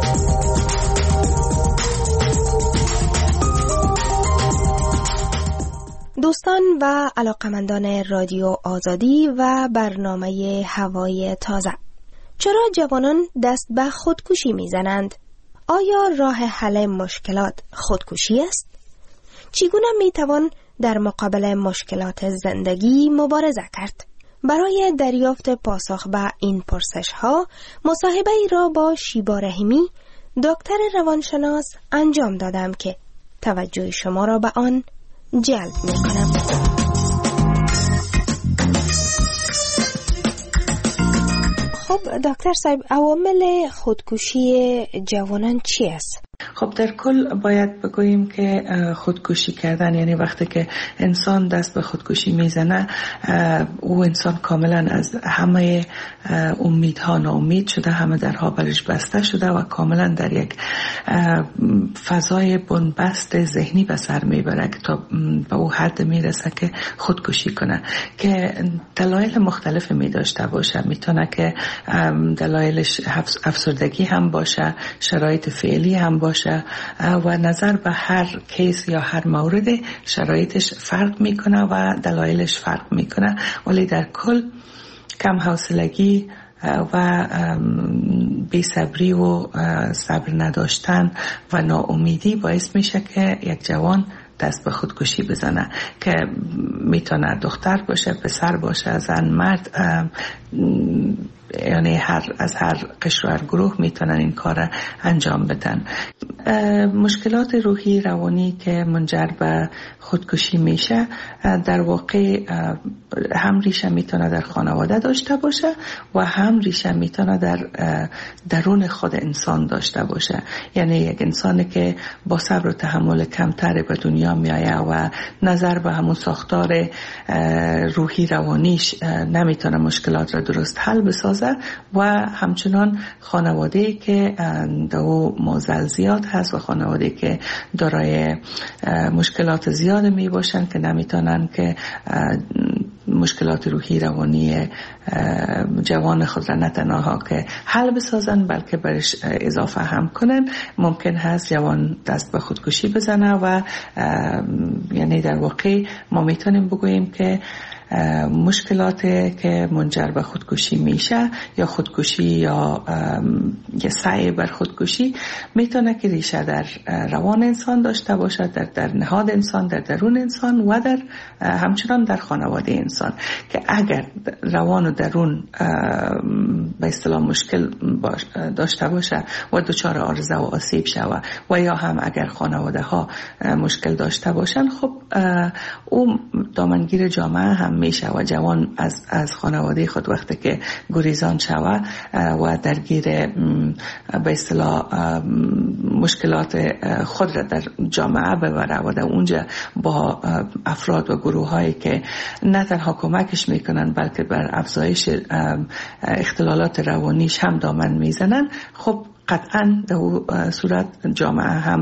دوستان و علاقمندان رادیو آزادی و برنامه هوای تازه، چرا جوانان دست به خودکشی میزنند؟ آیا راه حل مشکلات خودکشی است؟ چگونه میتوان در مقابل مشکلات زندگی مبارزه کرد؟ برای دریافت پاسخ به این پرسش ها مصاحبه ای را با شیبا رحیمی، دکتر روانشناس انجام دادم که توجه شما را به آن جلب میکنم. خب دکتر صاحب، عوامل خودکشی جوانان چی است؟ خب در کل باید بگوییم که خودکشی کردن یعنی وقتی که انسان دست به خودکشی میزنه، او انسان کاملا از همه امیدها ناامید شده، همه درها برش بسته شده و کاملا در یک فضای بنبست ذهنی به سر میبره که تا به او حد میرسه که خودکشی کنه، که دلایل مختلف می داشته باشه. میتونه که دلایلش افسردگی هم باشه، شرایط فعلی هم باشه باشه و نظر به هر کیس یا هر مورد شرایطش فرق میکنه و دلایلش فرق میکنه، ولی در کل کم حوصلگی و بی‌صبری و صبر نداشتن و ناامیدی باعث میشه که یک جوان دست به خودکشی بزنه، که میتونه دختر باشه، پسر باشه، زن، مرد، یعنی هر از هر قشر و هر گروه میتونن این کار انجام بدن. مشکلات روحی روانی که منجر به خودکشی میشه در واقع هم ریشه میتونه در خانواده داشته باشه و هم ریشه میتونه در درون خود انسان داشته باشه. یعنی یک انسانی که با صبر و تحمل کمتر به دنیا میایه و نظر به همون ساختار روحی روانیش نمیتونه مشکلات را درست حل بسازه و همچنان خانواده‌ای که دو معضل زیاد هست و خانواده‌ای که دارای مشکلات زیاد می باشن که نمیتونن که مشکلات روحی روانی جوان خود را نه تنها که حل بسازن بلکه برش اضافه هم کنن، ممکن هست جوان دست به خودکشی بزنه و یعنی در واقع ما میتونیم بگوییم که مشکلات که منجر به خودکشی میشه یا خودکشی یا یه سعی بر خودکشی میتونه که ریشه در روان انسان داشته باشه، در در نهاد انسان، در درون انسان و در همچنان در خانواده انسان، که اگر روان و درون به اصطلاح مشکل باش داشته باشه و دچار عارضه و آسیب شوه و یا هم اگر خانواده ها مشکل داشته باشن، خب اون دامنگیر جامعه هم میشه و جوان از از خانواده خود وقتی که گریزان شوه و درگیر به اصطلاح مشکلات خود را در جامعه ببره و در اونجا با افراد و گروه هایی که نه تنها کمکش میکنن بلکه بر افزایش اختلالات روانیش هم دامن میزنن، خب قطعا در صورت جامعه هم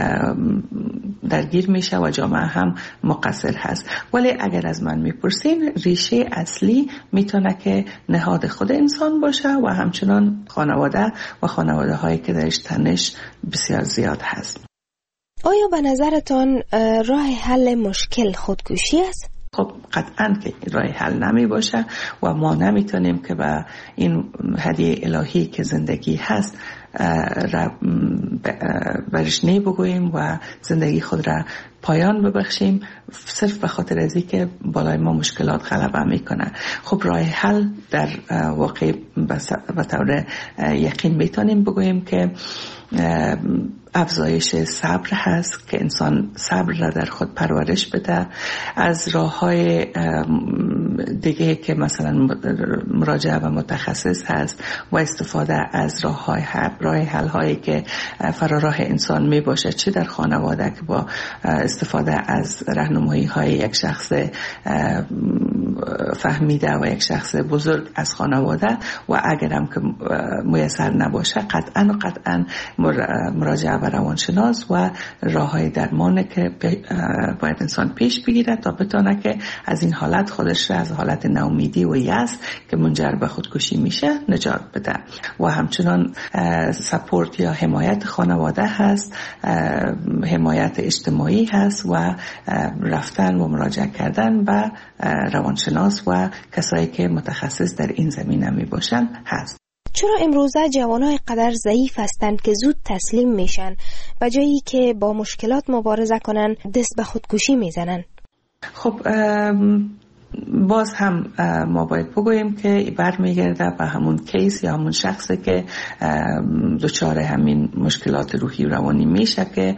درگیر میشه و جامعه هم مقصر هست. ولی اگر از من میپرسین، ریشه اصلی میتونه که نهاد خود انسان باشه و همچنان خانواده و خانواده هایی که درش تنش بسیار زیاد هست. آیا به نظرتان راه حل مشکل خودکشی است؟ خب قطعا که راه حل نمی باشه و ما نمیتونیم که به این هدیه الهی که زندگی هست برش نی بگوییم و زندگی خود را پایان ببخشیم صرف به خاطر ازی که بالای ما مشکلات غلبه میکنه. خب راه حل در واقع به طور یقین میتونیم بگوییم که افزایش صبر هست، که انسان صبر را در خود پرورش بده. از راه‌های دیگه که مثلا مراجعه به متخصص هست و استفاده از راه‌های راه حل‌هایی که فراراه انسان می باشه، چه در خانواده که با استفاده از راهنمایی‌های یک شخص فهمیده و یک شخص بزرگ از خانواده، و اگرم که میسر نباشه قطعا و قطعا مراجعه به روانشناس و راه‌های درمانه که باید انسان پیش بگیره تا بتونه که از این حالت خودش را از حالت ناامیدی و یأس که منجر به خودکشی میشه نجات بده. و همچنان سپورت یا حمایت خانواده هست، حمایت اجتماعی هست و رفتن و مراجعه کردن به روانشناس و کسایی که متخصص در این زمینه می باشن هست. چرا امروزه جوانای قدر ضعیف هستند که زود تسلیم میشن و جایی که با مشکلات مبارزه کنن دست به خودکشی میزنن؟ خب باز هم ما باید بگوییم که برمیگرده به همون کیس یا همون شخصی که دچار همین مشکلات روحی و روانی میشه که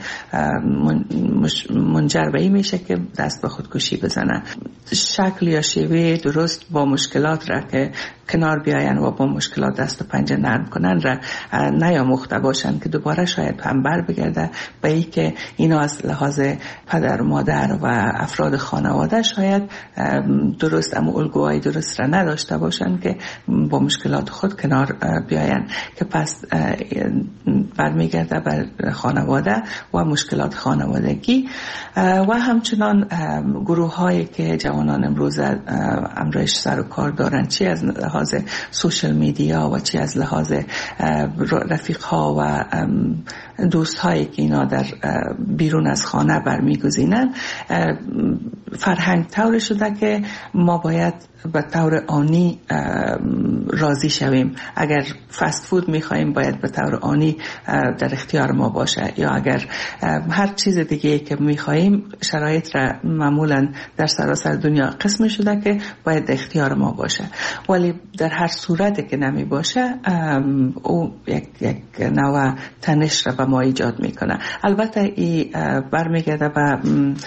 منجر به این میشه که دست به خودکشی بزنه. شکل یا شیوه درست با مشکلات را که کنار بیاین و با مشکلات دست و پنجه نرم کنن را نیاموخته باشن که دوباره شاید هم بر بگرده به ای که اینا از لحاظ پدر و مادر و افراد خانواده شاید درست اما الگوهای درست را نداشته باشن که با مشکلات خود کنار بیاین، که پس برمیگرده بر خانواده و مشکلات خانوادگی. و همچنان گروه هایی که جوانان امروز امروز سر و کار دارن، چی از لحاظ لحاظ سوشل میدیا و چه از لحاظ رفیق ها و دوست هایی که اینا در بیرون از خانه برمیگزینن، فرهنگ طور شده که ما باید به طور آنی راضی شویم. اگر فست فود میخوایم باید به طور آنی در اختیار ما باشه، یا اگر هر چیز دیگه که میخوایم شرایط را معمولا در سراسر دنیا قسم شده که باید در اختیار ما باشه، ولی در هر صورت که نمی باشه او یک, یک نوع تنش را به ما ایجاد میکنه. البته ای برمیگرده به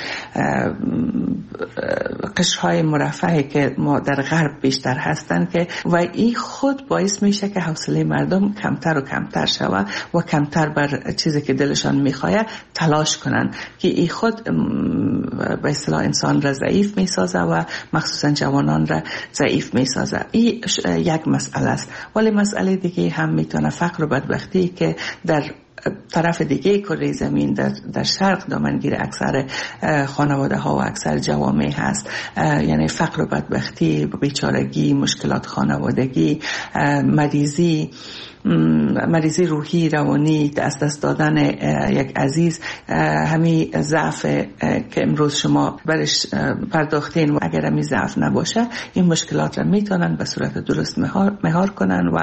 قشرهای مرفهی که ما در غرب بیشتر هستن که و این خود باعث میشه که حوصله مردم کمتر و کمتر شود و کمتر بر چیزی که دلشان میخواد تلاش کنن، که این خود به اصطلاح انسان را ضعیف میسازه و مخصوصا جوانان را ضعیف میسازه. این یک مسئله است. ولی مسئله دیگه هم میتونه فقر و بدبختی که در طرف دیگه کره زمین در, در شرق دامنگیر اکثر خانواده ها و اکثر جوامع هست، یعنی فقر و بدبختی، بیچارگی، مشکلات خانوادگی، مریضی، مریضی روحی، روانی، دست دست دادن یک عزیز، همین ضعف که امروز شما برش پرداختین و اگر همین ضعف نباشه این مشکلات را میتونن به صورت درست مهار, مهار کنن و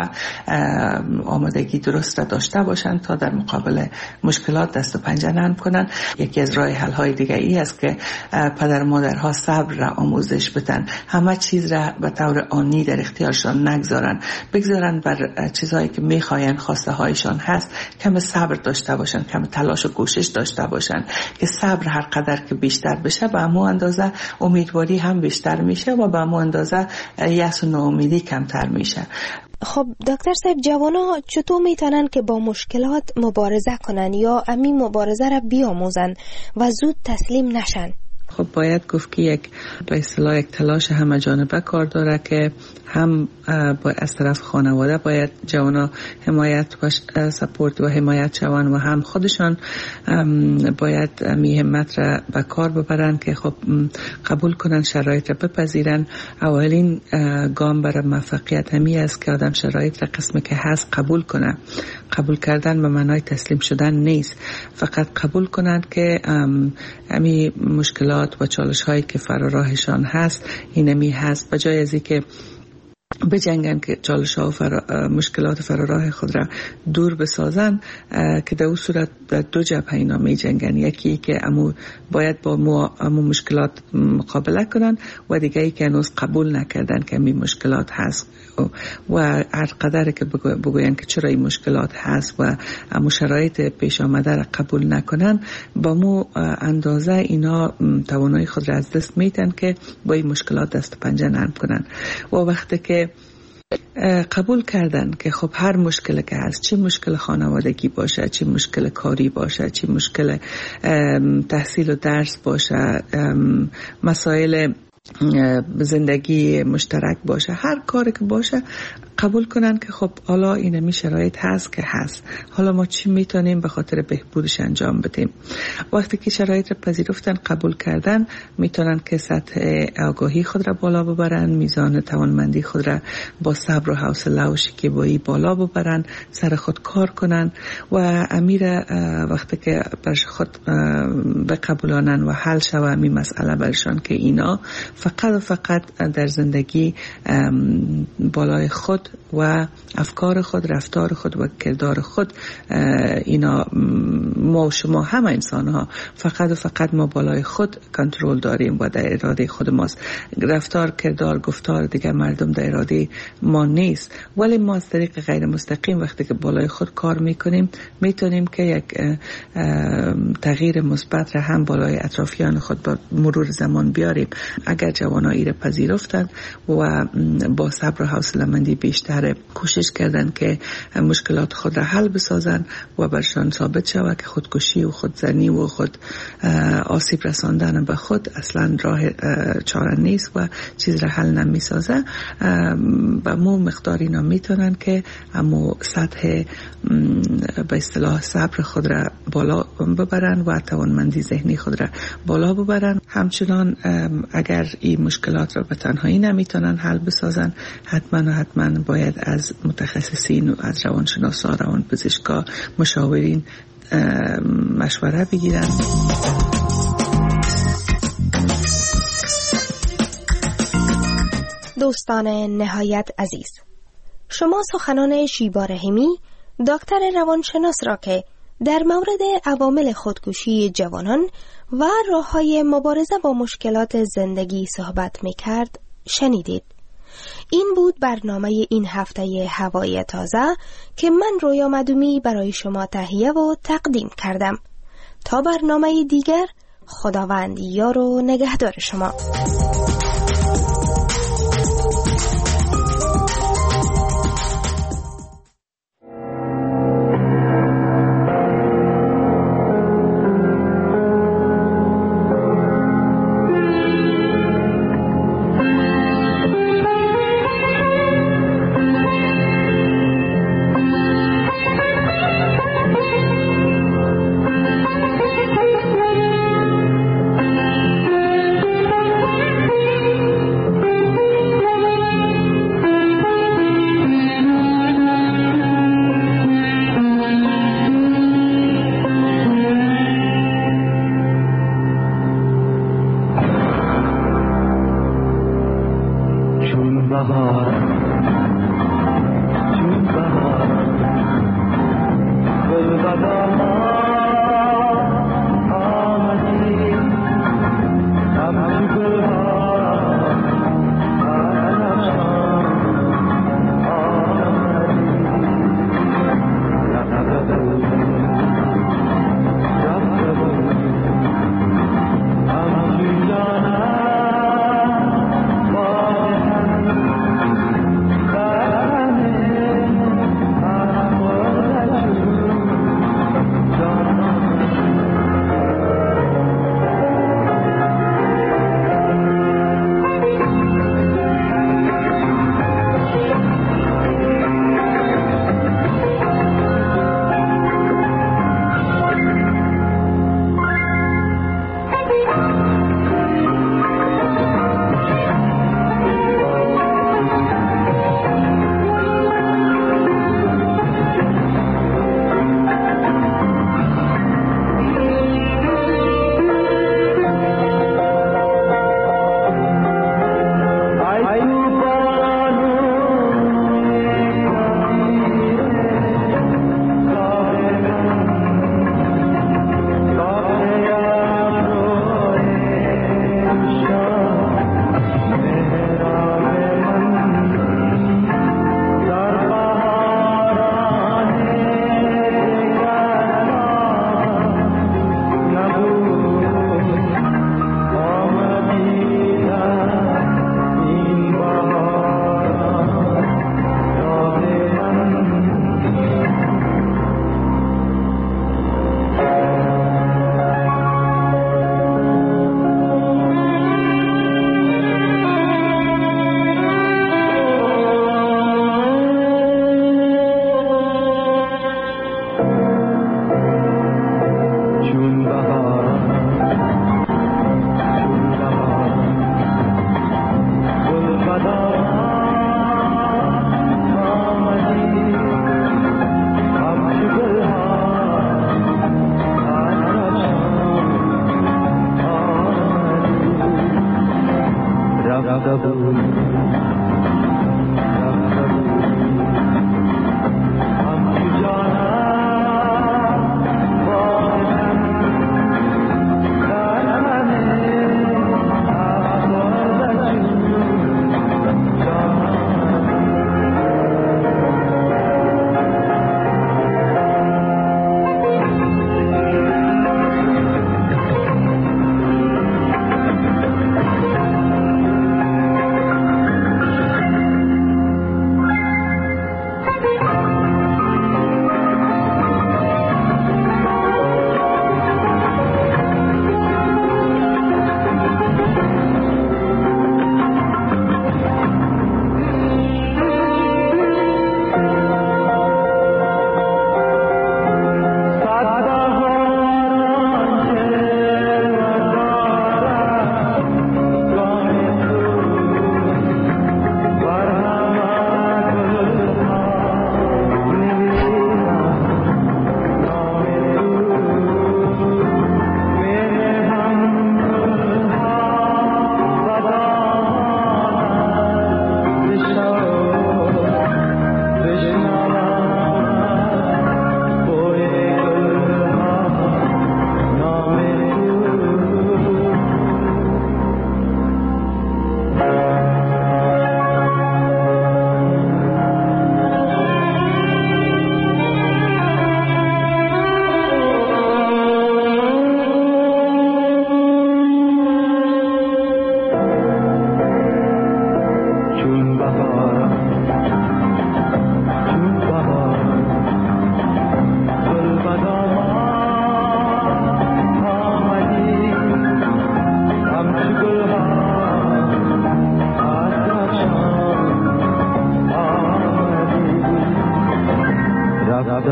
آمادگی درست را داشته باشن تا در مقابل مشکلات دست و پنجه نرم کنن. یکی از راه حل های دیگه ای است که پدر مادرها صبر را آموزش بدن، همه چیز را به طور آنی در اختیارشان نگذارن، بگذارن بر چیزهایی که میخواین، خواسته هایشان هست، کم صبر داشته باشن، کم تلاش و کوشش داشته باشن که صبر هر قدر که بیشتر بشه به همون اندازه امیدواری هم بیشتر میشه و به همون اندازه یأس و ناامیدی کمتر میشه. خب دکتر صاحب، جوانا چطور میتونن که با مشکلات مبارزه کنن یا همین مبارزه را بیاموزن و زود تسلیم نشن؟ خب باید گفت که یک به اصطلاح یک تلاش همه جانبه کار داره که هم از طرف خانواده باید جوانا حمایت و سپورت و حمایت شوند و هم خودشان باید می همت را به کار ببرن که خب قبول کنن، شرایط را بپذیرن. اولین گام برای موفقیت همی است که آدم شرایط را قسمی که هست قبول کنه. قبول کردن به معنای تسلیم شدن نیست، فقط قبول کنند که همی مشکلات و چالش هایی که فراراهشان هست اینمی هست، بجای از اینکه بجنگن که چالش ها و فرا... مشکلات فراراه خود را دور بسازن، که در اون صورت در دو جبهه اینا می جنگن، یکی که امو باید با مو... امو مشکلات مقابله کنن و دیگه ای که هنوز قبول نکردن که می مشکلات هست و هر قدر که بگو... بگوین که چرا این مشکلات هست و امو شرایط پیش آمده را قبول نکنن، با مو اندازه اینا توانایی خود را از دست میتن که با این مشکلات دست پنجه نرم کنن. و وقتی که قبول کردن که خب هر مشکل که هست، چه مشکل خانوادگی باشه، چه مشکل کاری باشه، چه مشکل تحصیل و درس باشه، مسائل زندگی مشترک باشه، هر کاری که باشه قبول کنن که خب حالا این می شرایط هست که هست، حالا ما چی میتونیم به خاطر بهبودش انجام بدیم. وقتی که شرایط را پذیرفتن، قبول کردن، میتونن که سطح آگاهی خود را بالا ببرن، میزان توانمندی خود را با صبر و حوصله و شکیبایی بالا ببرن، سر خود کار کنن و امیر وقتی که برش خود بقبولانن و حل شوه می مسئله برشان که اینا فقط و فقط در زندگی بالای خود و افکار خود، رفتار خود و کردار خود، اینا ما و شما همه انسان ها فقط و فقط ما بالای خود کنترل داریم و در اراده خود ماست. رفتار، کردار، گفتار دیگه مردم در اراده ما نیست، ولی ما از طریق غیر مستقیم وقتی که بالای خود کار میکنیم میتونیم که یک تغییر مثبت را هم بالای اطرافیان خود با مرور زمان بیاریم. اگر جوانایی را پذیرفتند و با صبر و حوصله‌مندی بیشتر کوشش کردن که مشکلات خود را حل بسازن و برشان ثابت شود که خودکشی و خودزنی و خود آسیب رساندن به خود اصلا راه چاره نیست و چیز را حل نمی سازه، با مو مقدار اینا میتونن که امو سطح به اصطلاح صبر خود را بالا ببرن و توانمندی ذهنی خود را بالا ببرن. همچنان اگر این مشکلات را به تنهایی نمیتونن حل بسازن. حتما و حتما باید از متخصصین و از روانشناسا، روانپزشکا، مشاورین مشوره بگیرن. دوستان نهایت عزیز، شما سخنان شیبا رحیمی، دکتر روانشناس را که در مورد عوامل خودکشی جوانان و راه‌های مبارزه با مشکلات زندگی صحبت می‌کرد شنیدید. این بود برنامه این هفته هوای تازه که من رویا مدومی برای شما تهیه و تقدیم کردم. تا برنامه دیگر، خداوند یار و نگهدار شما.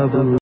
بود